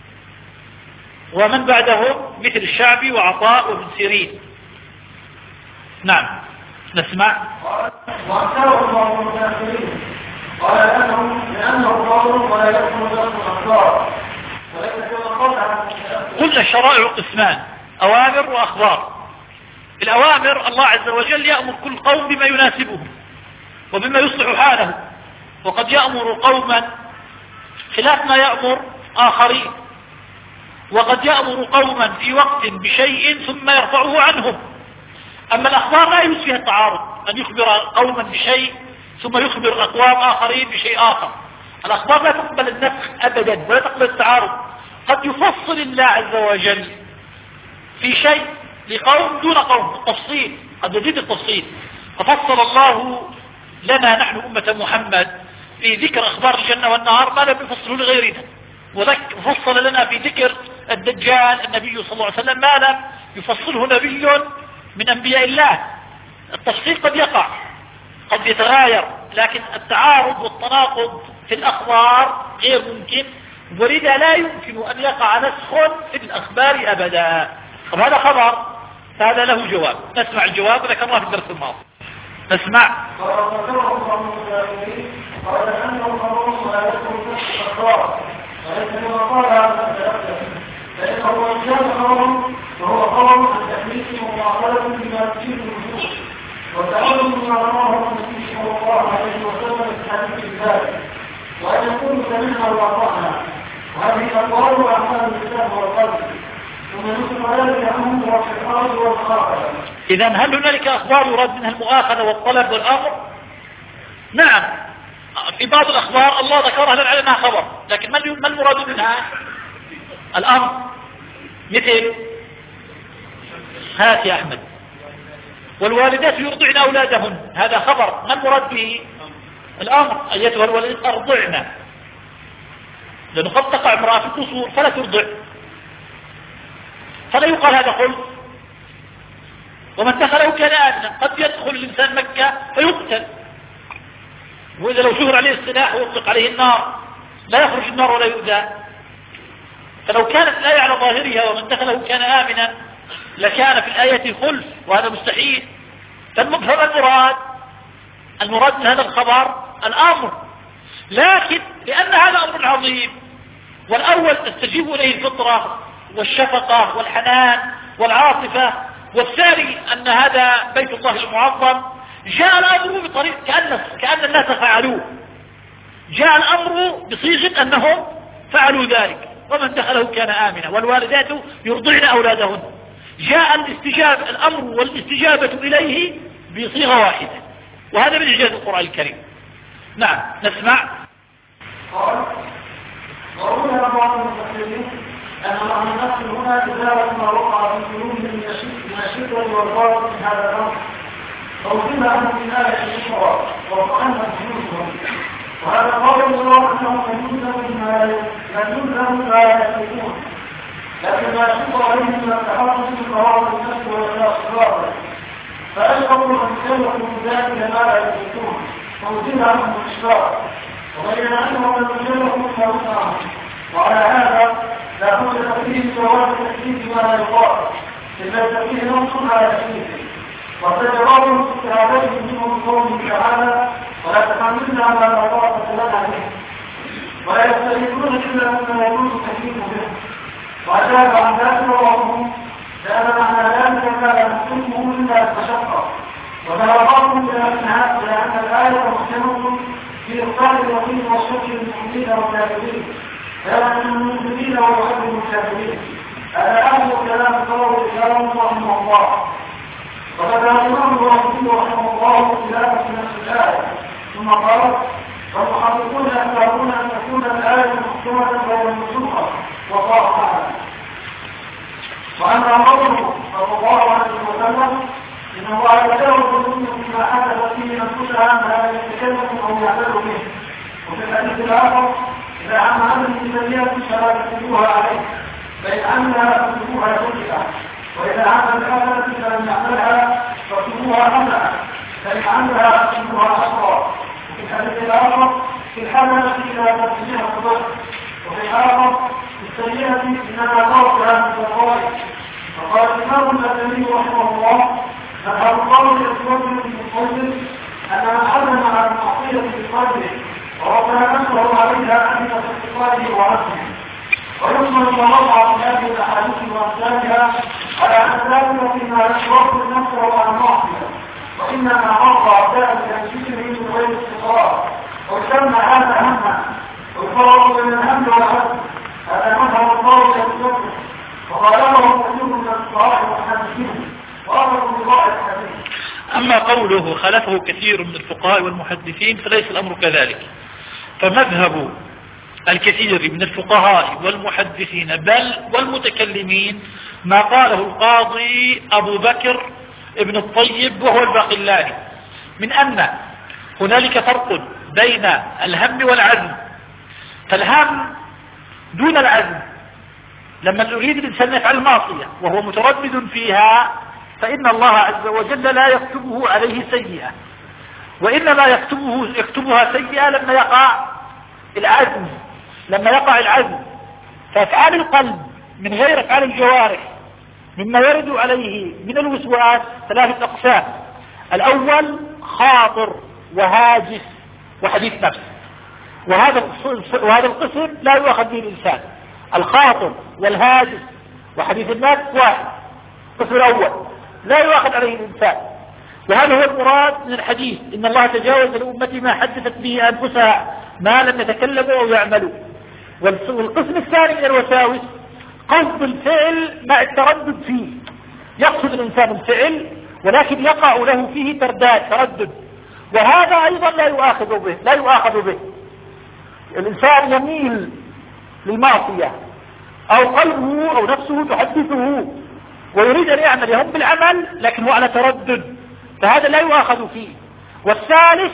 ومن بعدهم مثل الشعبي وعطاء وابن سيرين. نعم نسمع. وأكثرهم المتأخرين قال لأنه لأنه قول ولا يكون له أخبار وليس كما قال. قلنا الشرائع قسمان، أوامر وأخبار. الأوامر الله عز وجل يأمر كل قوم بما يناسبهم وبما يصلح حاله، وقد يأمر قوما خلاف ما يأمر آخرين، وقد يأمر قوما في وقت بشيء ثم يرفعه عنهم. أما الأخبار لا يجوز فيها التعارض، أن يخبر قوما بشيء ثم يخبر أقوام آخرين بشيء آخر. الأخبار لا تقبل النسخ أبدا ولا تقبل التعارض. قد يفصل الله عز وجل في شيء لقوم دون قوم التفصيل، قد يزيد التفصيل. ففصل الله لنا نحن أمة محمد في ذكر أخبار الجنة والنار ما لم يفصله لغيرنا، وفصل لنا في ذكر الدجال النبي صلى الله عليه وسلم ما لم يفصله نبي من أنبياء الله. التفصيل قد يقع قد يتغاير، لكن التعارض والتناقض في الأخبار غير ممكن، ولذا لا يمكن أن يقع نسخ في الأخبار أبدا. طب هذا خبر فهذا له جواب، نسمع الجواب ذكرناه في الدرس الماضي. نسمع. قال أنه خبر لا يكون نفس الأخبار وليس كما قال هذا التأكد، فإنه إن كان خبر فهو خبر عن تحديث ومعاملة بما تشير النصوص وتعلم بما رواه النبي صلى الله عليه وسلم في حديث الباب، وأن يكون سمعنا وأطعنا، وهذه الأقوال وأعمال اللسان والقلب، ثم نصف ذلك عنهم والشقاق والمخاطرة. إذا هل هنالك أخبار يراد منها المؤاخذة والطلب والأمر؟ نعم، في بعض الأخبار الله ذكرها لنا على أنها خبر، لكن ما المراد منها؟ الأمر. مثل هات يا أحمد والوالدات يرضعن أولادهن، هذا خبر، ما المراد به؟ الأمر، أيتها الوالدات أرضعن، لأنه قد تقع امرأة في القصور فلا ترضع، فلا يقال هذا خلف. ومن دخله كان آمنا، قد يدخل الإنسان مكة فيقتل، وإذا لو شهر عليه السلاح ويطلق عليه النار لا يخرج النار ولا يؤذى. فلو كانت الآية على ظاهرها ومن دخله كان آمنا لكان في الآية خلف، وهذا مستحيل. فالمفهم المراد المراد من هذا الخبر الأمر، لكن لأن هذا أمر عظيم، والأول تستجيب إليه الفطرة والشفقة والحنان والعاطفة، والثاني أن هذا بيت الله المعظم، جاء الأمر بطريق كأن, كأن الناس فعلوه، جاء الأمر بصيغة أنهم فعلوا ذلك، ومن دخله كان آمنا والوالدات يرضعن أولادهن. جاء الاستجابة الأمر والاستجابة إليه بصيغة واحدة، وهذا من إعجاز القرآن الكريم. نعم نسمع. قال وأولى بعض المفسرين أن معنى النفس هنا إزالة ما وقع في قلوبهم من الشدة والضرر من هذا الأمر، توصيل عنه من آية الأخرى وفقنا جنودهم، وهذا قول الله أنهم لم يلزموا ما يكتبون، لكن ما يشق عليهم من التحرك من قرار النفس والإخلاص الواقع، فأشركوا أن يسلكوا بذلك ما لا يكتبون، توصيل عنهم الإشراك، وبين أنهم لم يسلكوا ما وسعهم، وعلى هذا لا بد فيه جواز تكليف ما لا يقال، إلا فيه نص على تكليفه، وتجربوا استعادتهم منهم قوله تعالى ولا تحملنا على ما طاقة لنا به، ولا يستجيبون إلا أن يكون تكليف به، وأجاب عن ذلك وهم لأن معنى ذلك لا يمكنه إلا التشقق، وتوقفوا إلى أن الآية محكمة في إبطال اليقين والشك للمؤمنين والكافرين، لا للمؤمنين ويحب الكافرين. هذا أهل كلام قول الإسلام رحمه الله. وقد الإمام الرحمن رحمه الله خلافه في نفس الآية، ثم قال والمحققون يختارون أن تكون الآية محكمة غير منسوخة وصاحبها. وأما قوله صلى الله عليه وسلم إن الله يجاوز الأمة فيما حدث فيه أنفسها ما لا يتكلم الحديث الآخر إذا عم عمل الإيمانيات فلا تكتبوها عليه بل أنها تكتبوها كلها، وإذا عمل الحسنة فلم يعملها فاكتبوها حسنة بل أنها تكتبوها أخرى. وفي الحديث الآخر في الحسنة إذا تكتبوها الصدق، وفي الآخر في السيئة إنما تركها من الغاية. فقال الإمام الألباني رحمه الله: نهى الله لأسوأ في القلب أن من عزم على المعصية في قلبه وربنا نفسه عليها أن استقلاله وعزمه، ويشمل ما وضع في هذه الأحاديث وأمثالها على أن ذلك فيما يشرب النفس وعلى المعصية، وإنما وضع ذلك تنفيذه من غير استقرار، وسمى هذا هما، والفرق بين الهم والعزم هذا مذهب الله يتوقف، وقاله كثير من الفقهاء والمحدثين وأمروا بضاعة الحديث. أما قوله خالفه كثير من الفقهاء والمحدثين فليس الأمر كذلك، فمذهب الكثير من الفقهاء والمحدثين بل والمتكلمين ما قاله القاضي أبو بكر ابن الطيب وهو الباقلاني من أن هنالك فرق بين الهم والعزم. فالهم دون العزم، لما يريد الإنسان يفعل المعصية وهو متردد فيها فإن الله عز وجل لا يكتبه عليه سيئة، وإنما يكتبه يكتبها سيئة لما يقع العزم لما يقع العزم فأفعال القلب من غير أفعال الجوارح مما يرد عليه من الوسواس ثلاثة أقسام: الأول خاطر وهاجس وحديث نفس، وهذا وهذا القسم لا يؤخذ به الإنسان. الخاطر والهاجس وحديث النفس واحد، القسم الأول لا يؤخذ عليه الإنسان، وهذا هو المراد من الحديث: إن الله تجاوز لأمتي ما حدثت به أنفسها ما لم يتكلموا أو يعملوا. والقسم الثاني من الوساوس قصد الفعل مع التردد فيه، يقصد الإنسان الفعل ولكن يقع له فيه ترداد تردد، وهذا أيضا لا يؤاخذ به لا يؤاخذ به الإنسان يميل للمعصية أو قلبه أو نفسه تحدثه ويريد أن يعمل يهم بالعمل لكن هو على تردد، فهذا لا يؤاخذ فيه. والثالث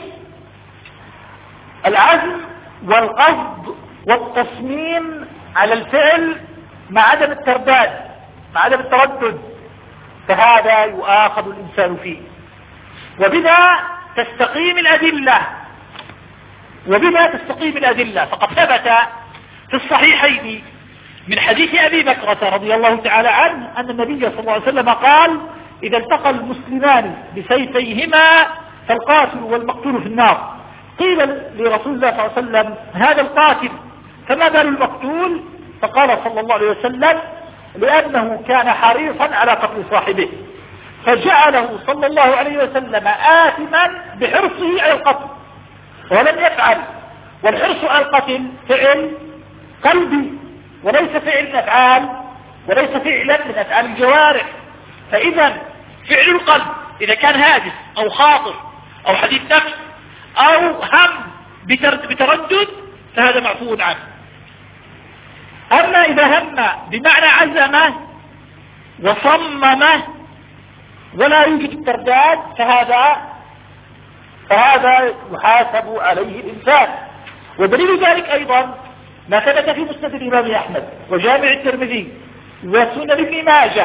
العزم والقصد والتصميم على الفعل مع عدم الترداد مع عدم التردد، فهذا يؤاخذ الإنسان فيه. وبذا تستقيم الأدلة وبذا تستقيم الأدلة فقد ثبت في الصحيحين من حديث أبي بكرة رضي الله تعالى عنه أن النبي صلى الله عليه وسلم قال: إذا التقى المسلمان بسيفيهما فالقاتل والمقتول في النار. قيل لرسول الله صلى الله عليه وسلم: هذا القاتل فما بال المقتول؟ فقال صلى الله عليه وسلم: لأنه كان حريصا على قتل صاحبه، فجعله صلى الله عليه وسلم آثما بحرصه على القتل ولم يفعل. والحرص على القتل فعل قلبي وليس فعل من أفعال وليس فعلا من أفعال الجوارح. فإذا فعل القلب إذا كان هاجس أو خاطر أو حديث نفس أو هم بتردد فهذا معفو عنه. أما إذا هم بمعنى عزمه وصممه ولا يوجد الترداد فهذا فهذا يحاسب عليه الإنسان. ودليل ذلك أيضا ما ثبت في مسند الإمام أحمد وجامع الترمذي وسنن ابن ماجه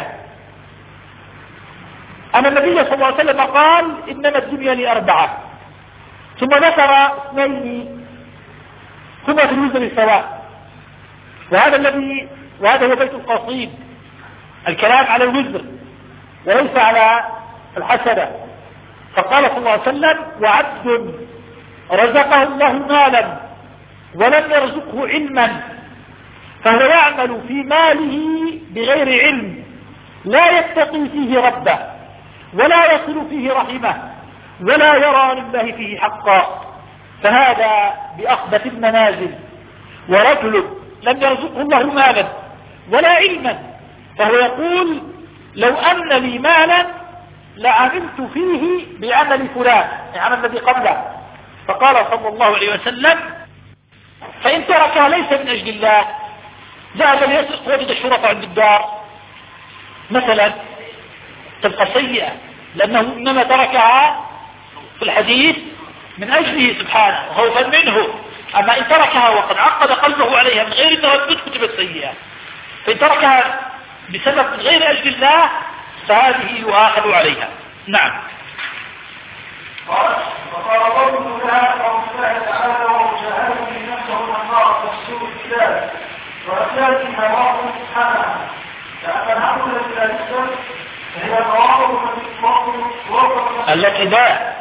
أن النبي صلى الله عليه وسلم قال: إنما الدنيا لأربعة، ثم ذكر اثنين ثم في الوزن سواء. وهذا الذي وهذا هو بيت القصيد، الكلام على الوزن وليس على الحسنة. فقال صلى الله عليه وسلم: وعبد رزقه الله مالا ولم يرزقه علما فهو يعمل في ماله بغير علم لا يتقي فيه ربه ولا يصل فيه رحمه ولا يرى لله فيه حقا، فهذا بأخبث المنازل. ورجل لم يرزقه الله مالا ولا علما فهو يقول: لو أن لي مالا لعملت فيه بعمل فلان، العمل الذي قبله. فقال صلى الله عليه وسلم: فإن تركها ليس من أجل الله ذهب ليسرق وجد الشرطة عند الدار مثلا تبقى سيئة، لأنه إنما تركها في الحديث من أجله سبحانه خوفا منه. أما إن تركها وقد عقد قلبه عليها من غير تردد كتبت سيئة، فإن تركها بسبب من غير أجل الله فهذه يؤاخذ عليها. نعم. قال وقال قوله تعالى قول الله تعالى ومجاهده نفسه النار تفسير الكتاب وأسلام مواقف سبحانه لأن العمل إلى الإسلام هي مواقف التي لا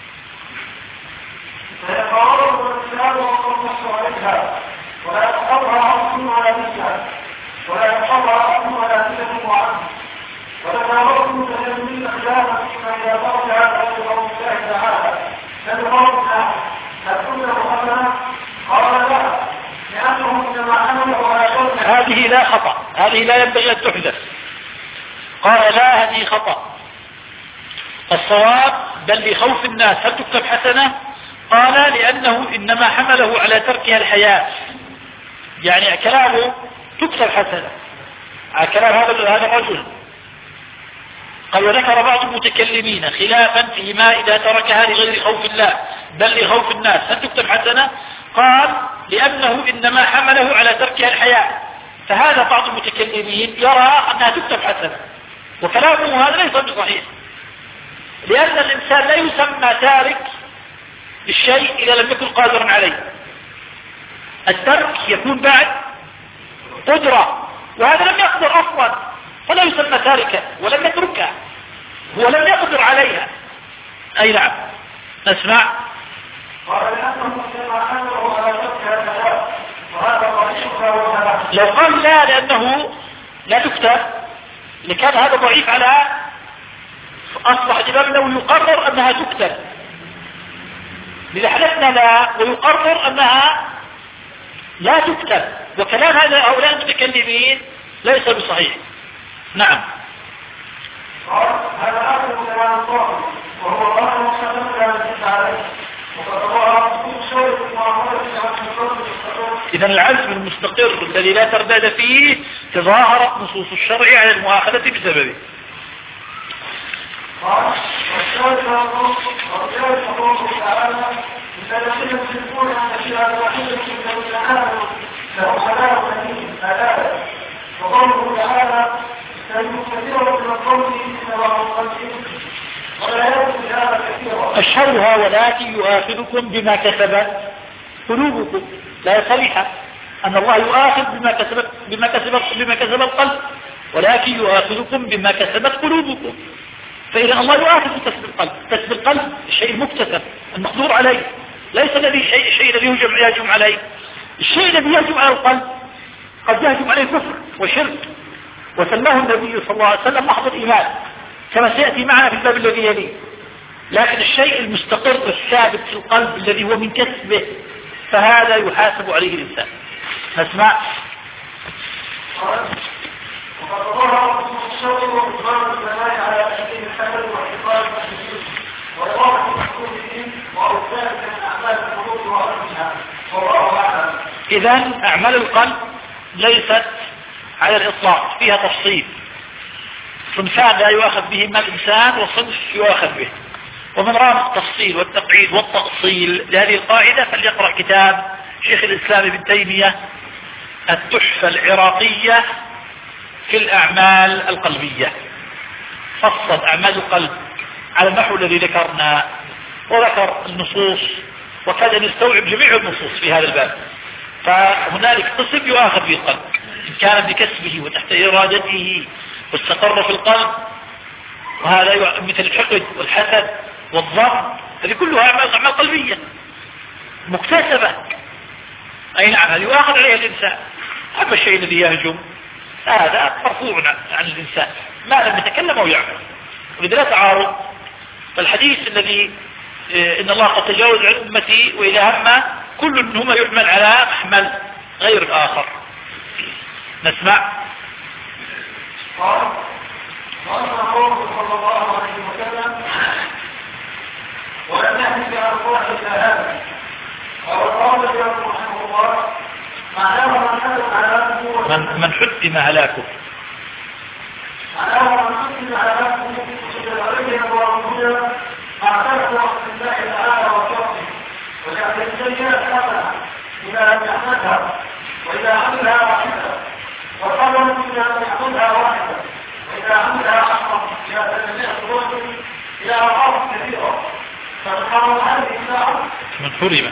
فهي مواقف الإسلام وقد نص عليها ولا يتحرى عنه ولا نسها ولا يتحرى عنه ولا نسه عنه وتتعرض تجميل أحيانا فيما إذا ترجع إلى قول الله تعالى فلقولنا هل كنت محمدا قال لا لأنه إنما عمل ولا شرك. هذه لا خطأ، هذه لا ينبغي أن تحدث. قال لا هذه خطأ. الصواب بل لخوف الناس هل تكتب حسنة؟ قال لأنه إنما حمله على تركها الحياة، يعني كلامه تكتب حسنة على كلام هذا هذا الرجل. قال وذكر بعض المتكلمين خلافا فيما إذا تركها لغير خوف الله بل لخوف الناس هل تكتب حسنة؟ قال لأنه إنما حمله على تركها الحياة، فهذا بعض المتكلمين يرى أنها تكتب حسنة، وكلامه هذا ليس بصحيح، لأن الإنسان لا يسمى تارك للشيء إذا لم يكن قادرا عليه. الترك يكون بعد قدرة، وهذا لم يقدر أصلا فلا يسمى تاركا ولم يتركها، هو لم يقدر عليها. أي نعم. نسمع. لو قال لا لأنه لا تكتب لكان هذا ضعيف على أصبح الإمام النووي يقرر أنها تكتب، لحدثنا لا ويقرر أنها لا تكتب، وكلام هذا هؤلاء المتكلمين ليس بصحيح. نعم. هذا آخر كلام الطاهر وهو الله مستقيم لا يزيد عليه وقد الله كل شيء معاملة إذا العزم المستقر الذي لا ترداد فيه تظاهرت نصوص الشرع على المؤاخذة بسببه. قال والثالث النص والثالث قوله تعالى الذين يشركون ان اشياء الوحيده الذين امنوا لهم عذاب اليم هلاك. وقوله تعالى سيكون كثيرا من القول انما هم قليل ولا يكون هذا كثيرا. أشهرها ولكن يؤاخذكم بما كسبت قلوبكم. لا صريحة أن الله يؤاخذ بما كسبت بما كسبت بما كسب القلب، ولكن يؤاخذكم بما كسبت قلوبكم. فإذا الله يؤاخذ بكسب القلب، كسب القلب الشيء المكتسب المقدور عليه، ليس الذي شيء الشيء الذي يهجم يهجم عليه. الشيء الذي يهجم على القلب قد يهجم عليه كفر وشرك، وسماه النبي صلى الله عليه وسلم محض الإيمان كما سيأتي معنا في الباب الذي يليه. لكن الشيء المستقر الثابت في القلب الذي هو من كسبه فهذا يحاسب عليه الإنسان. نسمع. وقد ظهر الشر وإظهار السماء على أهل الحمل واحتقار المسلمين وإقامة المحكومين وأوزان من أعمال القلوب وأرضها والله أعلم. إذن أعمال القلب ليست على الإطلاق، فيها تفصيل. صنفان لا يؤاخذ بهما الإنسان وصنف يؤاخذ به، ومن رام التفصيل والتقعيد والتأصيل لهذه القاعدة فليقرأ كتاب شيخ الإسلام ابن تيمية التحفة العراقية في الأعمال القلبية، فصل أعمال القلب على النحو الذي ذكرنا وذكر النصوص وكاد يستوعب جميع النصوص في هذا الباب. فهنالك قسم يؤاخذ به القلب إن كان بكسبه وتحت إرادته واستقر في القلب، وهذا مثل الحقد والحسد والظن، هذه كلها أعمال قلبية مكتسبة. أي نعم هذه يؤاخذ عليها الإنسان. أما الشيء الذي يهجم هذا مرفوع عن الإنسان ما لم يتكلم أو يعمل، ولذا لا تعارض. فالحديث الذي إن الله قد تجاوز عن أمتي وإذا هم كل منهما يحمل على محمل غير الآخر. نسمع. قال وأما قوله صلى الله عليه وسلم ولم يحدث عن الله إلا هذا. قال الرجل رحمه الله معناه من حدث على من من حتم هلاكه معناه من حتم هلاكه وشد عليه الله مع ذلك وقت الله تعالى وشرطه وجعل السيئات حسنة إلى أرض كثيرة فنحرم هذه الساعة من حرم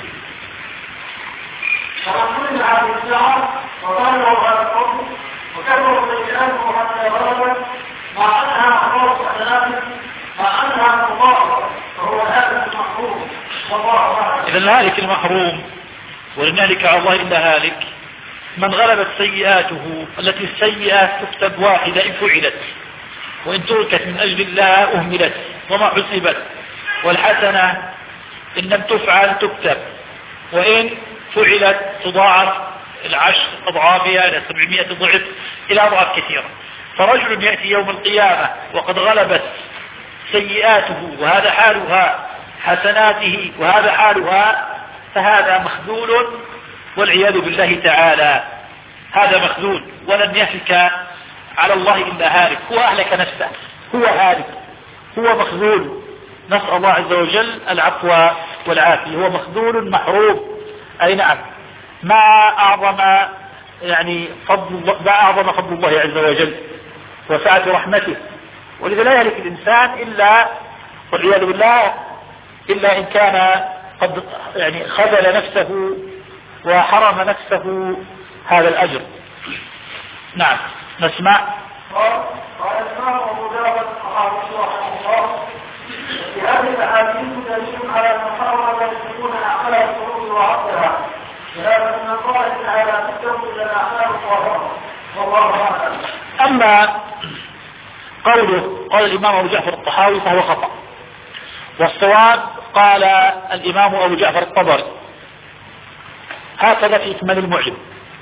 فنحرم هذه الساعة وظهره هذا القول وكبروا سيئاته حتى غلبت مع أنها أخبار حسنات مع أنها مضاعفة فهو هذا المحروم والله أعلم. إذا الهالك المحروم ولن يهلك على الله إلا هالك من غلبت سيئاته التي السيئات تكتب واحدة إن فعلت وإن تركت من أجل الله أهملت وما حسبت والحسنة إن لم تفعل تكتب وإن فعلت تضاعف العشر أضعافها إلى سبعمائة ضعف إلى أضعاف كثيرة. فرجل يأتي يوم القيامة وقد غلبت سيئاته وهذا حالها حسناته وهذا حالها فهذا مخذول والعياذ بالله تعالى. هذا مخذول ولن يهلك على الله إلا هالك. هو أهلك نفسه هو هالك هو مخذول. نسأل الله عز وجل العفو والعافية. هو مخذول محروم. أي نعم ما أعظم يعني فضل الله ما أعظم فضل الله عز وجل وسعة رحمته. ولذا لا يهلك الإنسان إلا والعياذ بالله إلا إن كان قد يعني خذل نفسه وحرم نفسه هذا الأجر. نعم نسمع. قال قال الإمام أبو داود رحمه الله في هذه الأحاديث دليل على أن حرم أن يكون أعمال القلوب وعقلها لهذا أن الله تعالى تكتب إلى الأعمال الظاهرة والله أعلم. أما قوله قال الإمام أبو جعفر الطحاوي فهو خطأ والصواب قال الإمام أبو جعفر الطبري هكذا في إكمال المعجم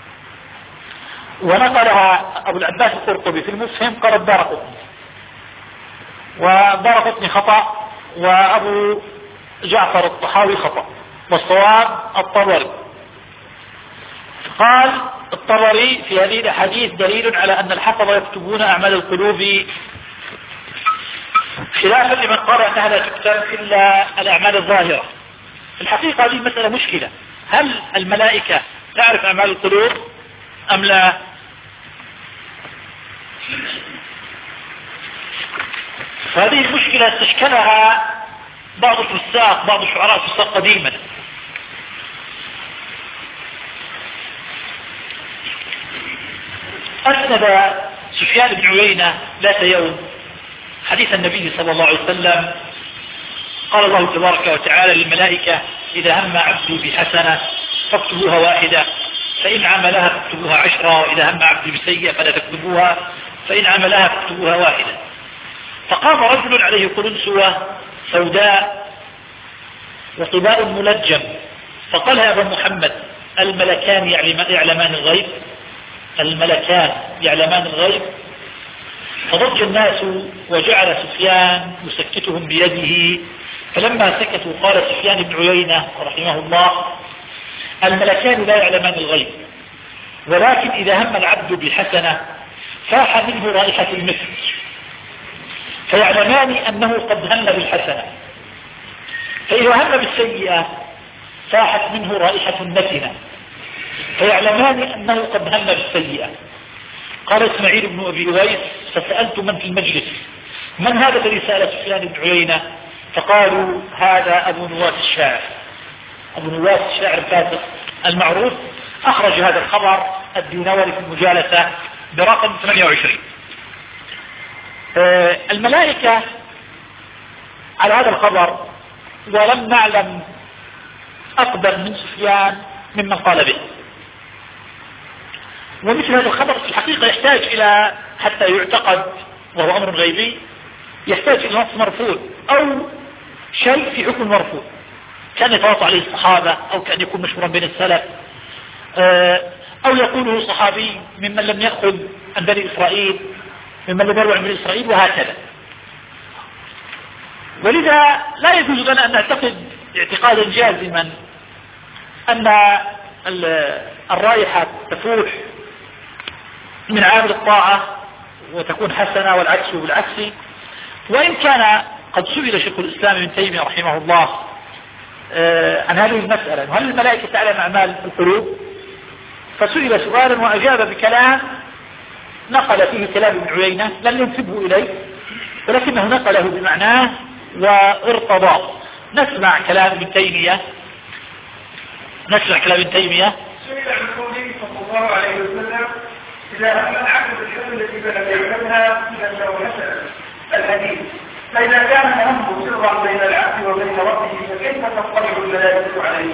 ونقلها أبو العباس القرطبي في المفهم قال الدارقطني والدارقطني خطأ وأبو جعفر الطحاوي خطأ والصواب الطبري. قال الطبري في هذه الأحاديث دليل على أن الحفظة يكتبون أعمال القلوب خلافا لمن قال أنها لا تكتب إلا الأعمال الظاهرة. في الحقيقة هذه المسألة مشكلة. هل الملائكة تعرف أعمال القلوب أم لا؟ فهذه المشكلة استشكلها بعض الفساق بعض الشعراء الفساق قديما. أسند سفيان بن عيينة ذات يوم حديث النبي صلى الله عليه وسلم قال الله تبارك وتعالى للملائكة إذا هم عبدي بحسنة فاكتبوها واحدة فإن عملها فاكتبوها عشرة وإذا هم عبدي بسيئة فلا تكتبوها فإن عملها فاكتبوها واحدة. فقام رجل عليه قلنسوة سوداء وقباء ملجم فقال يا أبا محمد الملكان يعلمان الغيب الملكان يعلمان الغيب. فضج الناس وجعل سفيان يسكتهم بيده فلما سكتوا قال سفيان بن عيينة رحمه الله الملكان لا يعلمان الغيب ولكن إذا هم العبد بحسنة فاح منه رائحة المسك فيعلمان أنه قد هم بالحسنة فإذا هم بالسيئة فاحت منه رائحة النتنة فيعلمان أنه قد هم بالسيئة. قال إسماعيل بن أبي أويس فسألت من في المجلس من هذا الذي سأل سفيان بن عيينة فقالوا هذا أبو نواس الشاعر. أبو نواس الشاعر الفاسق المعروف أخرج هذا الخبر الدينوري في المجالسة برقم ثمانية وعشرين. آه الملائكة على هذا الخبر ولم نعلم أقدم من سفيان ممن قال به. ومثل هذا الخبر في الحقيقة يحتاج إلى حتى يعتقد وهو أمر غيبي يحتاج إلى نص مرفوع أو شيء في حكم مرفوع كان يتواطأ عليه الصحابة أو كان يكون مشهورا بين السلف أو يقوله صحابي ممن لم يأخذ عن بني إسرائيل ممن لم يروي عن بني إسرائيل وهكذا. ولذا لا يجوز لنا أن نعتقد اعتقادا جازما أن الرائحة تفوح من عامل الطاعة وتكون حسنة والعكس بالعكس. وإن كان قد سئل شيخ الإسلام ابن تيمية رحمه الله عن هذه المسألة هل الملائكة تعلم أعمال القلوب فسئل سؤالا وأجاب بكلام نقل فيه كلام ابن عيينة لم ينسبه إليه ولكنه نقله بمعناه وارتضاه. نسمع كلام ابن تيمية نسمع كلام ابن تيمية سئل عن قوله صلى الله عليه وسلم إذا هم العبد بالحكم التي بلغ يعملها إذا له مثلا الحديث، فإذا كان همه سرا بين العبد وبين ربه فكيف تطلع الملائكة عليه؟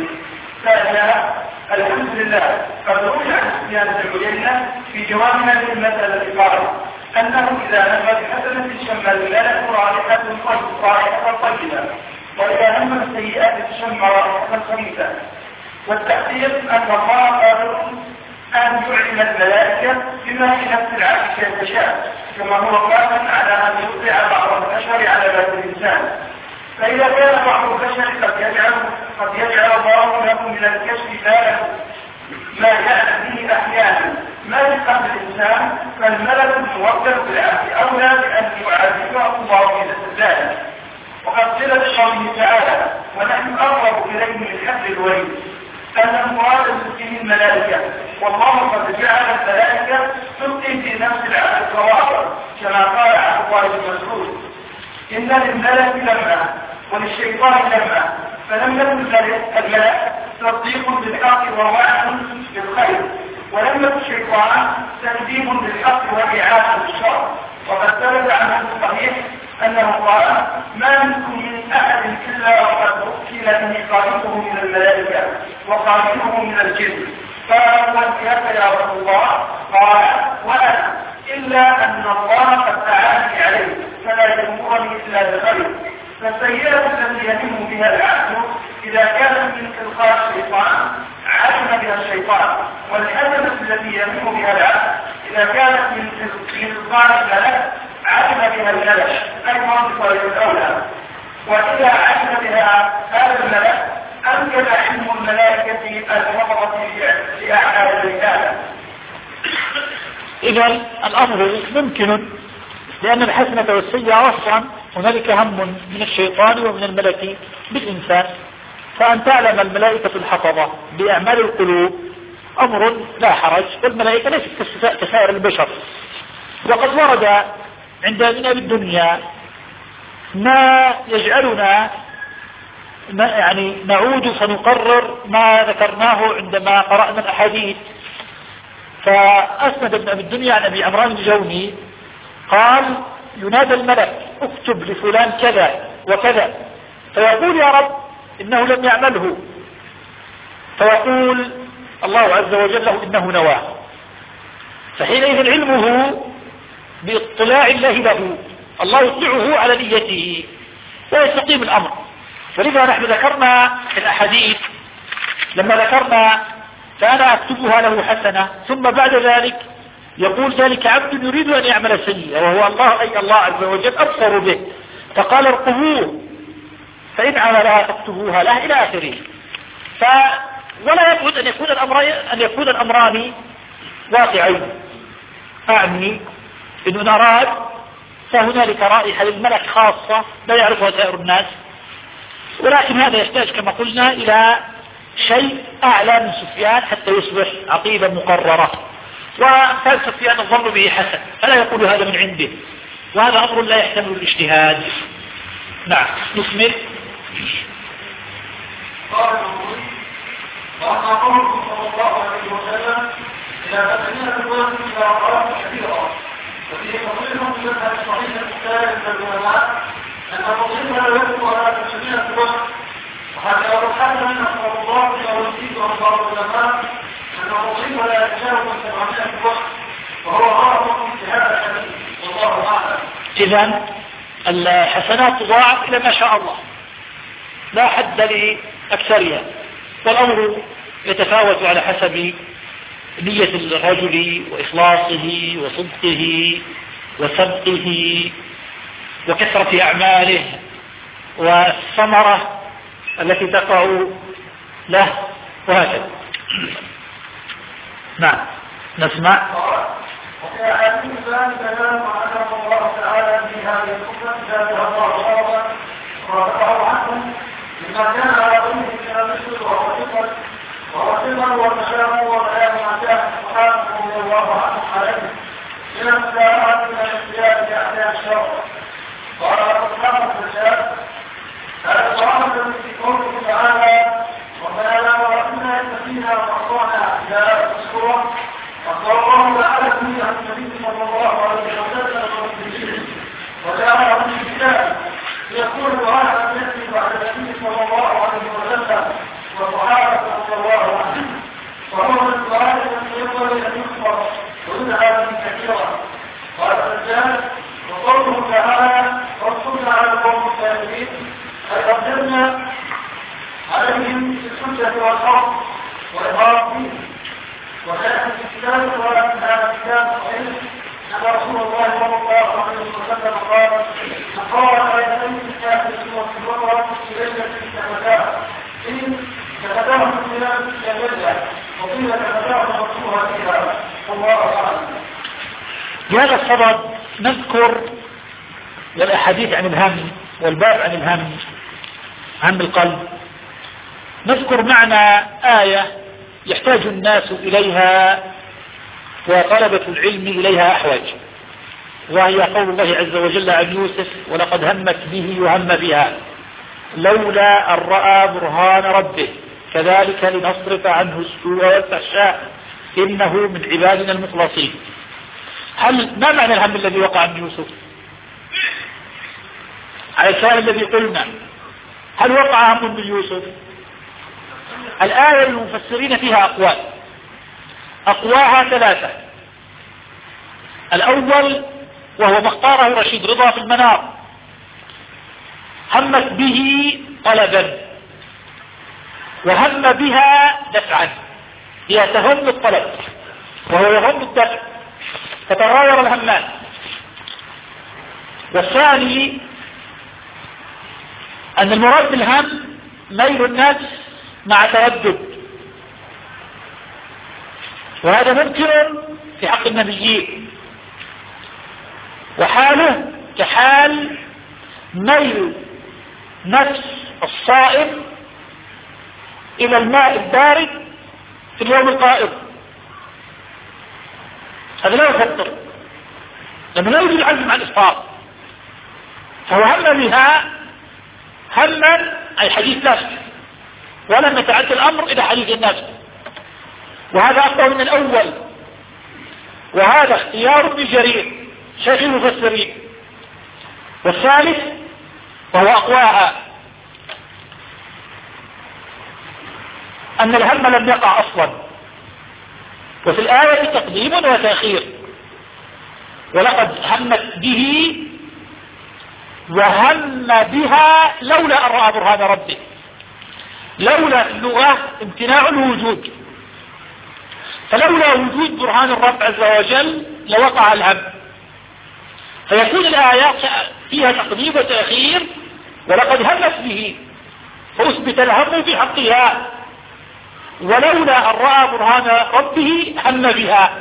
فإن الحمد لله قد روي عن سفيان بن عيينة في جواب هذه المسألة قال أنه إذا هم بحسنة شم الملك رائحة رائحة طيبة، وإذا هم السيئات شم رائحة خبيثة. والتحقيق أن الله قادر أن يعلم الملائكة بما في نفس العبد كيف شاء، كما هو قادر على أن يطلع بعض البشر على ذات الإنسان. فإذا كان بعض البشر قد يجعل قد يجعل الله له من الكشف ذلك ما يأتي به أحيانا ما يفهم الإنسان، فالملك الموكل بالعبد أولى بأن يعذبه الله في ذلك. وقد قيل بقوله تعالى ونحن أقرب إليه من حبل الوريد أن المراد به الملائكة، والله قد جعل الملائكة تلقي في نفس العبد الخواطر كما قال عبد الله بن مسعود إن للملك لمة وللشيطان لمة، فلم يكن الملك تصديق بالحق ووعد بالخير، ولمة الشيطان تكذيب بالحق وإعانة بالشر. وقد ثبت عنه الصحيح أنه قال ما منكم من أحد إلا وقد وكل به قائده من الملائكة وقائده من الجن. قال وانتهك يا رسول الله؟ قال وأنا إلا أن الله قد أعانني عليه فلا يأمرني إلا بالخير. فالسيئة التي يهم بها العبد إذا كانت من تلقاء الشيطان علم بها الشيطان، والحسنة التي يهم بها العبد إذا كانت من تلقاء الملك علم بها الملك أيضا بطريق الأولى. وإذا علم بها هذا الملك أمكن علم الملائكة الحفظة لأعمال الرجال. إذا الأمر ممكن، لأن الحسنة والسيئة أصلا هنالك هم من الشيطان ومن الملك بالإنسان، فأن تعلم الملائكة الحفظة بأعمال القلوب أمر لا حرج، والملائكة ليست كسائر البشر. وقد ورد عندنا بالدنيا ما يجعلنا ما يعني نعود فنقرر ما ذكرناه عندما قرأنا الأحاديث. فأسند ابن أبي الدنيا عن أبي عمران الجوني قال ينادى الملك اكتب لفلان كذا وكذا، فيقول يا رب إنه لم يعمله، فيقول الله عز وجل له إنه نواه، فحينئذ علمه باطلاع الله له، الله يطلعه على نيته ويستقيم الأمر. فلذا نحن ذكرنا في الأحاديث لما ذكرنا فأنا أكتبها له حسنة، ثم بعد ذلك يقول ذلك عبد يريد أن يعمل سيئة وهو الله أي الله عز وجل أبصر به، فقال ارقبوه فإن عملها فاكتبوها له إلى آخره. ف ولا يبعد أن يكون الأمران أن يكون الأمران واقعين. أعني إن أراد فهنالك رائحة للملك خاصة لا يعرفها سائر الناس، ولكن هذا يحتاج كما قلنا إلى شيء أعلى من سفيان حتى يصبح عقيدة مقررة. وكان سفيان الظن به حسن فلا يقول هذا من عنده، وهذا أمر لا يحتمل الاجتهاد. نعم نكمل. وأما قوله صلى الله عليه وسلم إذا فتنين الوزن إلى أطراف كثيرة، وفيه تصريح من مذهب صحيح الكتاب من العلماء أن تصريحها لا يكون على تسمية الوزن، وهذا أول حاجة من أصحاب الله إلى وزيد وأصحاب العلماء أن تصريحها لا يتجاوز من سبعمائة الوزن، وهو غلط في هذا الحديث والله أعلم. إذن الحسنات تضاعف إلى ما شاء الله لا حد لأكثرها، والأمر يتفاوت على حسب نية الرجل وإخلاصه وصدقه وسبقه وكثرة أعماله والثمرة التي تقع له وهكذا. نعم نسمع. وفي أحاديث ذلك كلام عن الله تعالى في هذه الخطبة ذاتها الله شرفا ورفعه عنهم مما كان على ظنه من الرسل والرسل ورسلا والمشاعر وبيان ما كان الصحابة رضي الله عنهم عليه من الساعات من الاختيار لأحياء الشر. قال أصحاب الرجال يكون الواحد يكذب على النبي صلى الله عليه وسلم والصحابة رضي الله عنهم، وهو من الواحد الذي ينبغي أن يخبر ويدعى به كثيرا. قال الرجال وقوله تعالى رسولنا على القوم الكافرين أي قدمنا عليهم بالحجة والحق والإظهار فيه. وكان في الكتاب ولكن هذا الكتاب صحيح أن رسول الله صلى الله عليه وسلم قال من قال آيتين في الكافر وفي البقرة في ليلة كفتاه إن كفتاه من بلاد كفتاه وقيل كفتاه مفتوحة فيها الله أعلم. بهذا الصدد نذكر الأحاديث عن الهم والباب عن الهم هم القلب. نذكر معنى آية يحتاج الناس إليها وطلبة العلم إليها أحوج، وهي قول الله عز وجل عن يوسف ولقد همت به وهم بها لولا أن رأى برهان ربه كذلك لنصرف عنه السوء والفحشاء إنه من عبادنا المخلصين. هل ما معنى الهم الذي وقع عن يوسف؟ على السؤال الذي قلنا هل وقع هم من يوسف؟ الآية المفسرين فيها أقوال، أقواها ثلاثة. الأول وهو ما اختاره رشيد رضا في المنار، همت به طلبا وهم بها دفعا، هي تهم الطلب وهو يهم الدفع فتغاير الهمان. والثاني أن المراد بالهم ميل النفس مع تردد، وهذا ممكن في حق النبيين، وحاله كحال ميل نفس الصائم إلى الماء البارد في اليوم القائم. هذا لا يفطر لما لا يوجد العزم عن الإفطار، فهو هم بها هما أي حديث نفس، ولم يتعدى الأمر إلى حديث النفس، وهذا أقوى من الأول. وهذا اختيار ابن جرير شيخ المفسرين. والثالث وهو أقواها أن الهم لم يقع أصلا، وفي الآية تقديم وتأخير، ولقد همت به وهم بها لولا أن رأى برهان ربه. لولا اللغة امتناع الوجود، فلولا وجود برهان الرب عز وجل لوقع الهم، فيكون الآيات فيها تقديم وتأخير. ولقد همت به فأثبت الهم في حقها، ولولا أن رأى برهان ربه هم بها،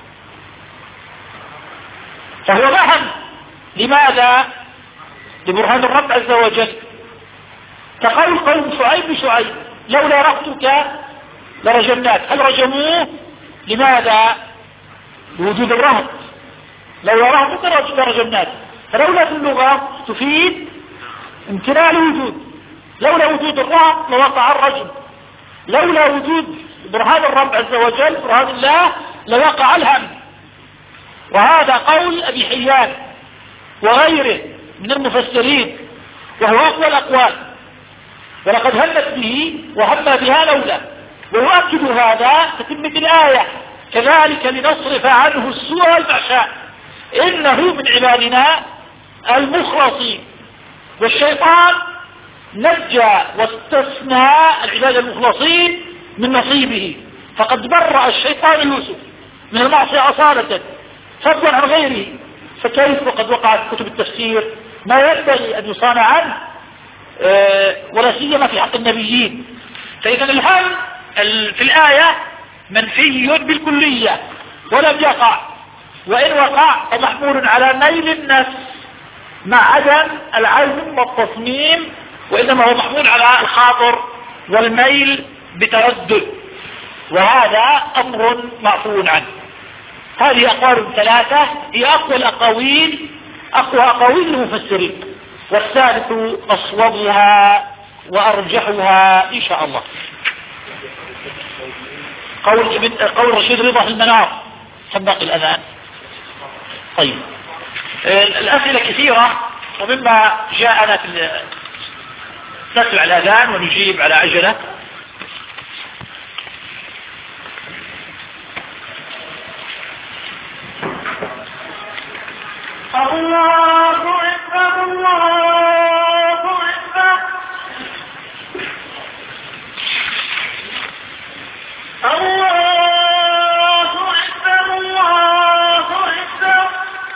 فهو ما هم. لماذا؟ لبرهان الرب عز وجل، كقول قوم شعيب بشعيب لولا رهتك لرجمناك. هل رجموه؟ لماذا؟ لوجود الرهط. لولا رهتك لرجمناك، فلولا في اللغة تفيد امتناع الوجود. لولا وجود الرهط لوقع الرجم، لولا وجود برهان الرب عز وجل برهان الله لوقع الهم. وهذا قول أبي حيان وغيره من المفسرين، وهو أقوى الأقوال. ولقد همت به وهم بها لولا، ويؤكد هذا تتمة الآية كذلك لنصرف عنه السوء والفحشاء إنه من عبادنا المخلصين. والشيطان نجى واستثنى العباد المخلصين من نصيبه، فقد برأ الشيطان يوسف من المعصية أصالة فضلا عن غيره، فكيف وقد وقعت كتب التفسير ما ينبغي أن يصان عنه أه ولا سيما في حق النبيين. فإذا الهم في الآية منفي بالكلية ولم يقع، وإن وقع فمحمول على نيل النفس مع عدم العزم والتصميم، وإنما هو محمول على الخاطر والميل بتردد، وهذا أمر معفو عنه. هذه أقوال ثلاثة هي أقوى الأقاويل، أقوى أقاويل المفسرين، والثالث أصوبها وأرجحها إن شاء الله قول ابن قول رشيد رضا في المنار. كم باقي الأذان؟ طيب الأسئلة كثيرة ومما جاءنا في نسمع الأذان ونجيب على عجلة. الله أكبر الله أكبر الله أكبر الله أكبر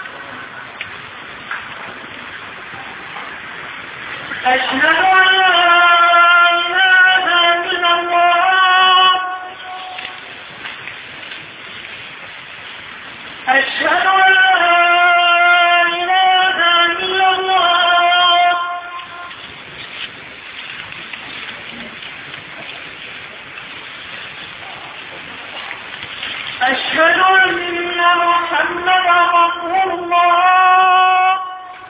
أشهد أن لا إله إلا الله أشهد أن أشهد أن محمدا رسول الله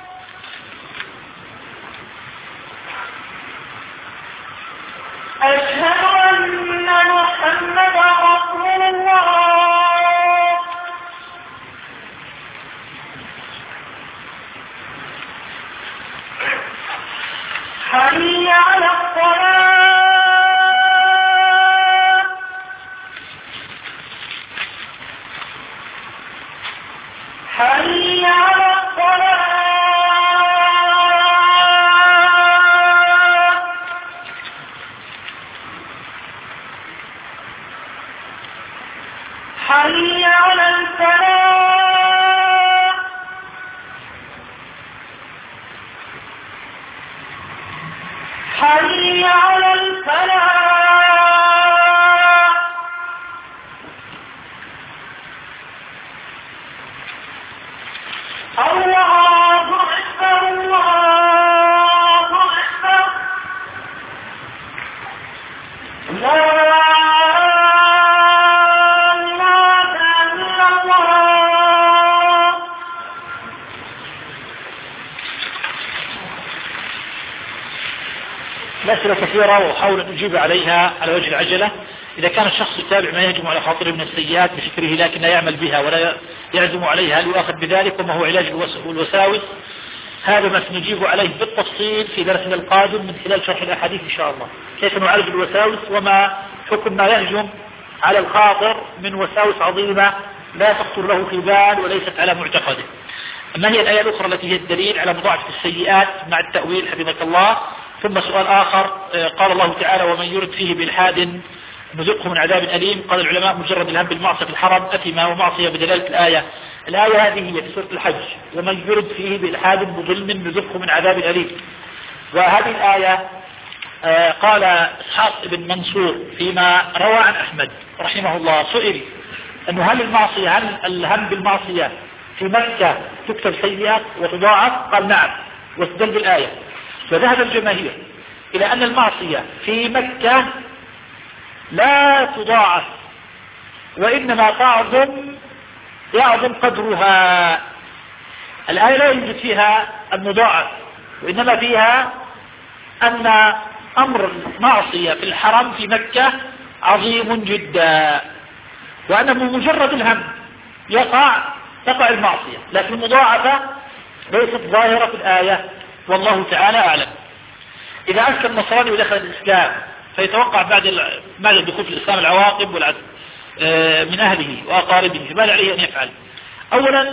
أشهد أن محمدا رسول الله حي على الصلاة حي على الصلاة حي على الفلاح حي على الفلاح الله أكبر الله أكبر لا إله إلا الله. الأسئلة كثيرة وأحاول أن أجيب عليها على وجه العجلة. إذا كان الشخص يتابع ما يهجم على خاطره من السيئات بفكره لكن لا يعمل بها ولا يعزم عليها، هل يؤاخذ بذلك وما هو علاج الوساوس؟ هذا ما سنجيب عليه بالتفصيل في درسنا القادم من خلال شرح الأحاديث إن شاء الله، كيف نعالج الوساوس وما حكم ما يهجم على الخاطر من وساوس عظيمة لا تخطر له في بال وليست على معتقده. ما هي الآية الأخرى التي هي الدليل على مضاعفة السيئات مع التأويل حفظك الله؟ ثم سؤال آخر، قال الله تعالى ومن يرد فيه بإلحاد نذقه من عذاب أليم. قال العلماء مجرد الهم بالمعصية في الحرم أثمة ومعصية بدلالة الآية. الآية هذه هي في سورة الحج ومن يرد فيه بإلحاد بظلم نذقه من عذاب أليم. وهذه الآية آه قال إسحاق بن منصور فيما روى عن أحمد رحمه الله سئل أنه هل المعصية هل الهم بالمعصية في مكة تكتب سيئة وتضاعف؟ قال نعم، واستدل بالآية. وذهب الجماهير إلى أن المعصية في مكة لا تضاعف وإنما تعظم يعظم قدرها. الآية لا يوجد فيها المضاعف، وإنما فيها أن أمر المعصية في الحرم في مكة عظيم جدا، وأنه مجرد الهم يقع تقع المعصية، لكن المضاعفة ليست ظاهرة في الآية والله تعالى أعلم. إذا أسلم النصراني ودخل الإسلام فيتوقع بعد بعد الدخول في الإسلام العواقب والعد من أهله وأقاربه، فماذا عليه أن يفعل؟ أولا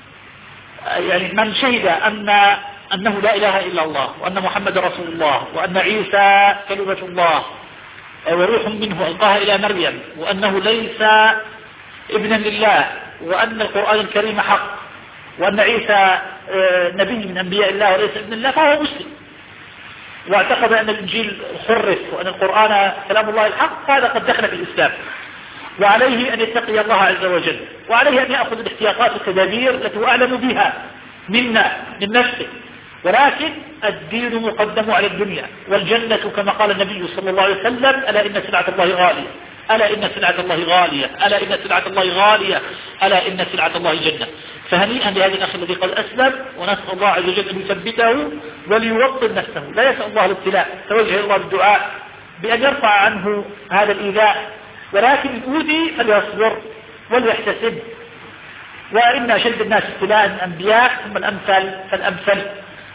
يعني من شهد أن أنه لا إله إلا الله وأن محمد رسول الله وأن عيسى كلمة الله وروح منه ألقاها إلى مريم وأنه ليس ابنا لله وأن القرآن الكريم حق وأن عيسى نبي من أنبياء الله وليس ابن الله، فهو مسلم واعتقد أن الإنجيل حرف وأن القرآن كلام الله الحق، فهذا قد دخل في الإسلام. وعليه أن يتقي الله عز وجل، وعليه أن يأخذ الاحتياطات والتدابير التي هو أعلم بها منا من نفسه. ولكن الدين مقدم على الدنيا، والجنة كما قال النبي صلى الله عليه وسلم ألا إن سلعة الله غالية، ألا إن سلعة الله غالية، ألا إن سلعة الله غالية، ألا إن سلعة الله جنة. فهنيئا لهذا الأخ الذي قد أسلم، ونسأل الله عز وجل أن يثبته وليوطن نفسه، لا يسأل الله الابتلاء، توجه الله بالدعاء بأن يرفع عنه هذا الإيذاء، ولكن الأوذي فليصبر وليحتسب. وإن أشد الناس ابتلاء الأنبياء ثم الأمثل فالأمثل.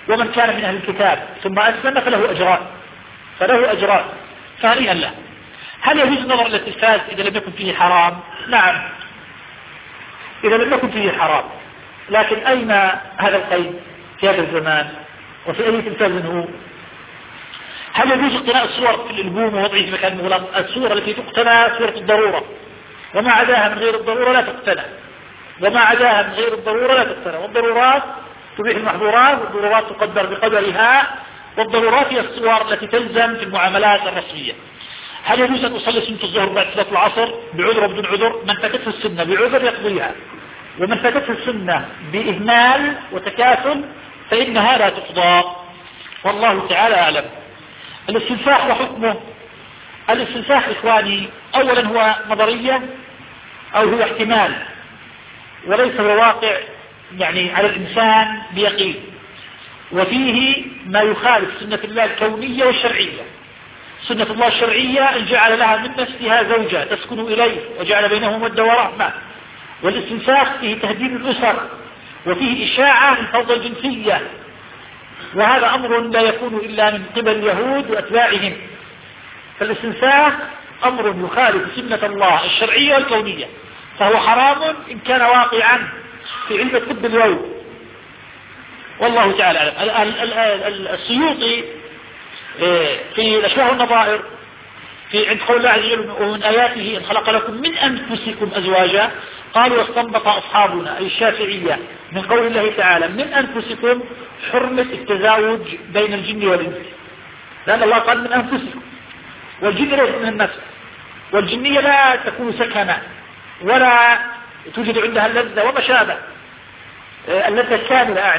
ومن كان من أهل الكتاب ثم أسلم فله أجران فله أجران فهنيئا له. هل يجوز النظر إلى التلفاز إذا لم يكن فيه حرام؟ نعم، إذا لم يكن فيه حرام، لكن أين هذا القيد في هذا الزمان وفي أي تلفاز هو؟ هل يجوز اقتناء الصور في الألبوم ووضعه في مكان مغلق؟ الصورة التي تقتنى صورة الضرورة، وما عداها من غير الضرورة لا تقتنى، وما عداها من غير الضرورة لا تقتنى، والضرورات تبيح المحظورات، والضرورات تقدر بقدرها، والضرورات هي الصور التي تلزم في المعاملات الرسمية. هل يجوز أن أصلي سنة الظهر بعد صلاة العصر بعذر وبدون عذر؟ من فاتته السنة بعذر يقضيها، ومن فاتته السنة بإهمال وتكاسل فإنها لا تقضى، والله تعالى أعلم. الاستنساخ وحكمه. الاستنساخ إخواني أولا هو نظرية أو هو احتمال، وليس هو واقع يعني على الإنسان بيقين، وفيه ما يخالف سنة الله الكونية والشرعية. سنة الله الشرعية أن جعل لها من نفسها زوجة تسكن إليه وجعل بينهم مودة ورحمة، والاستنساخ فيه تهديد الأسر، وفيه إشاعة الفوضى الجنسية، وهذا أمر لا يكون إلا من قبل اليهود وأتباعهم. فالاستنساخ أمر يخالف سنة الله الشرعية والكونية، فهو حرام إن كان واقعا في علم الطب اليوم، والله تعالى أعلم. السيوطي في الأشباه والنظائر في عند قول الله عز وجل ومن آياته أن خلق لكم من أنفسكم أزواجا، قالوا واستنبط أصحابنا أي الشافعية من قول الله تعالى من أنفسكم حرمة التزاوج بين الجن والإنس، لأن الله قال من أنفسكم، والجن ليس من النفس، والجنية لا تكون سكنا ولا توجد عندها اللذة وما شابه، اللذة الكاملة أعني،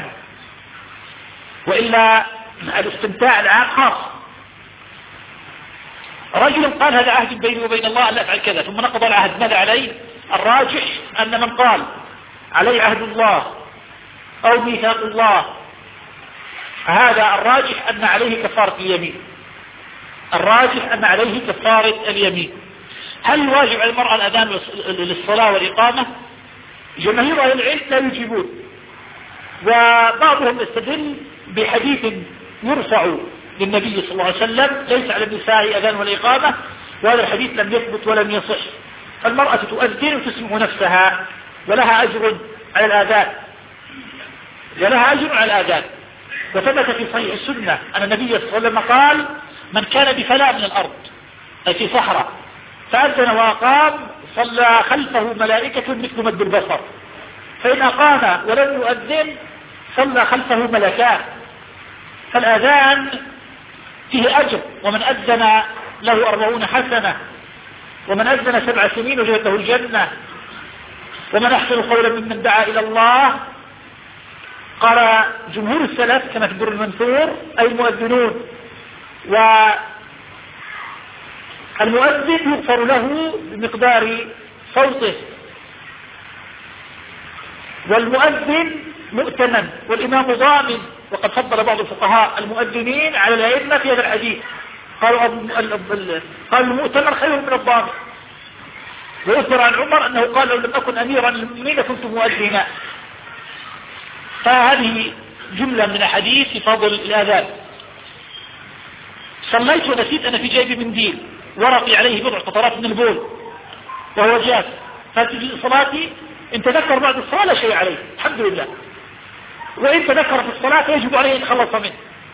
وإلا الاستمتاع العام خاص. رجل قال هذا عهد بيني وبين الله ألا أفعل كذا، ثم نقض العهد، ماذا عليه؟ الراجح أن من قال عليه عهد الله أو ميثاق الله، هذا الراجح أن عليه كفارة اليمين، الراجح أن عليه كفارة اليمين. هل الواجب على المرأة الأذان للصلاة والإقامة؟ جماهير أهل العلم لا يجيبون، وبعضهم يستدل بحديث يرفع للنبي صلى الله عليه وسلم ليس على النساء أذان ولا إقامة، وهذا الحديث لم يثبت ولم يصح. فالمرأة تؤذن وتسمع نفسها ولها أجر على الآذان، ولها أجر على الآذان. وثبت في صحيح السنة أن النبي صلى الله عليه وسلم قال من كان بفلاة من الأرض أي في صحراء فأذن وأقام صلى خلفه ملائكة مثل مد البصر، فإن أقام ولم يؤذن صلى خلفه ملكان. فالأذان فيه أجر، ومن أذن له أربعون حسنة، ومن أذن سبع سنين وجدت له الجنة، ومن أحسن قولا ممن دعا إلى الله. قال جمهور السلف كما في الدر المنثور أي المؤذنون، والمؤذن يغفر له بمقدار صوته، والمؤذن مؤتمن والإمام ضامن. وقد فضل بعض الفقهاء المؤذنين على الأئمة في هذا الحديث، قالوا قال المؤتمن خير من الضامن. ويذكر عن عمر أنه قال لو لم أكن أميرا للمؤمنين كنت مؤذنا. فهذه جملة من الحديث في فضل الآذان. صليت ونسيت أنا في جيبي منديل ورقي عليه بضع قطرات من البول وهو جاف، فتجي صلاتي إن تذكر بعد الصلاة لا شيء عليه الحمد لله، وإن تذكر في الصلاة يجب عليه أن يتخلص منه،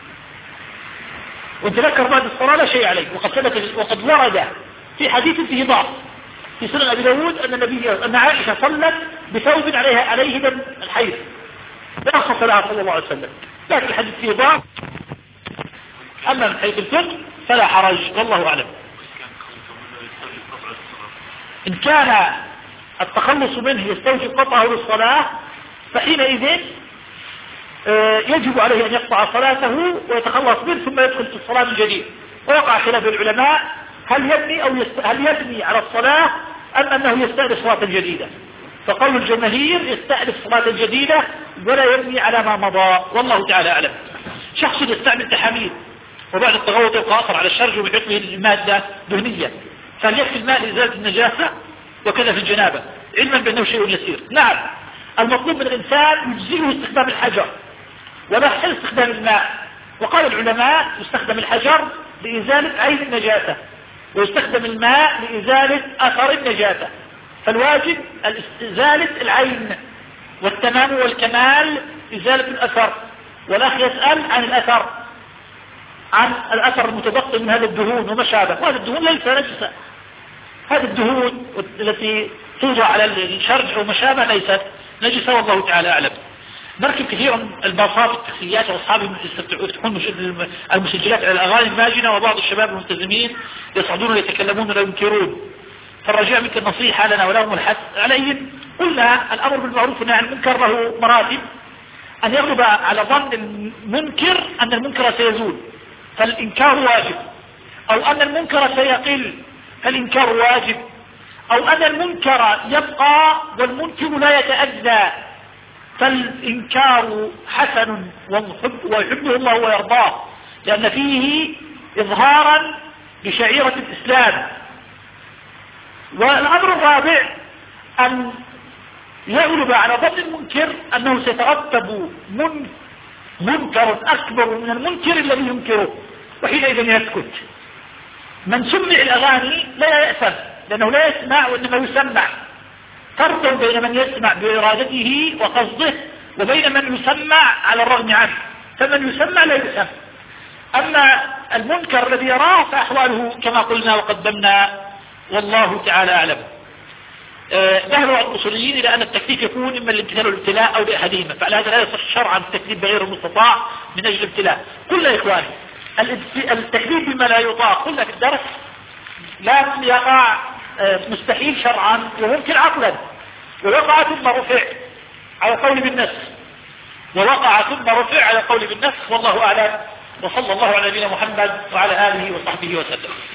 وإن تذكر بعد الصلاة لا شيء عليه. وقد ثبت وقد ورد في حديث فيه ضعف في سنن أبي داود أن النبي أن عائشة صلت بثوب عليها عليه دم الحيض رخص لها صلى الله عليه وسلم، لكن الحديث فيه ضعف. أما من حيث الفقه فلا حرج، والله أعلم. إن كان التخلص منه يستوجب قطعه للصلاة فحينئذ يجب عليه أن يقطع صلاته ويتخلص منه ثم يدخل في الصلاة من جديد. ووقع خلاف العلماء هل يبني أو يست... هل يبني على الصلاة أم أنه يستأنف صلاة جديدة. فقول الجماهير يستأنف صلاة جديدة ولا يبني على ما مضى، والله تعالى أعلم. شخص يستعمل تحاميل وبعد التغوط يبقى أثر على الشرج وبحكمه المادة دهنية، فهل يكفي الماء لإزالة النجاسة؟ وكذا في الجنابة علما بأنه شيء يسير. نعم، المطلوب من الإنسان يجزيه استخدام الحجر ولا يحل استخدام الماء. وقال العلماء يستخدم الحجر لإزالة عين النجاسة، ويستخدم الماء لإزالة أثر النجاسة. فالواجب إزالة العين، والتمام والكمال إزالة الأثر. والأخ يسأل عن الأثر، عن الأثر المتبقي من هذا الدهون وما شابه، وهذا الدهون ليس نجسة. هذه الدهون التي توضع على الشرج وما شابه ليست نجسة، والله تعالى أعلم. نركب كثيرا الباصات التاكسيات واصحابهم يفتحون المسجلات على الاغاني الماجنه، وبعض الشباب الملتزمين يصعدون ويتكلمون ولا ينكرون. فالرجاء منك النصيحه لنا ولهم الحث عليهم. قلنا الامر بالمعروف والنهي عن المنكر له مراتب، ان يغلب على ظن المنكر ان المنكر سيزول فالانكار واجب، او ان المنكر سيقل فالانكار واجب، او ان المنكر يبقى والمنكر لا يتأذى فالإنكار حسن ويحبه الله ويرضاه، لأن فيه إظهارا لشعيرة الإسلام. والأمر الرابع أن يغلب على ظن المنكر أنه سيترتب من منكر أكبر من المنكر الذي ينكره، وحينئذ يسكت. من سمع الأغاني لا يأثم لأنه لا يسمع وإنما يسمع. فرق بين من يسمع بإرادته وقصده وبين من يسمع على الرغم عنه، فمن يسمع لا يسمع. أما المنكر الذي يراه فأحواله كما قلنا وقدمنا، والله تعالى أعلم. ذهب بعض الأصوليين إلى أن التكليف يكون إما الامتثال والابتلاء أو لأحدهما، فعلى هذا لا يصح شرعا التكليف بغير المستطاع من أجل الابتلاء. قلنا يا إخواني التكليف بما لا يطاق، قلنا في الدرس لا يقع مستحيل شرعا وممكن عقلا، ووقع ثم رفع على قول بالنسخ، ووقع ثم رفع على قول بالنسخ، والله أعلم. وصلى الله على نبينا محمد وعلى آله وصحبه وسلم.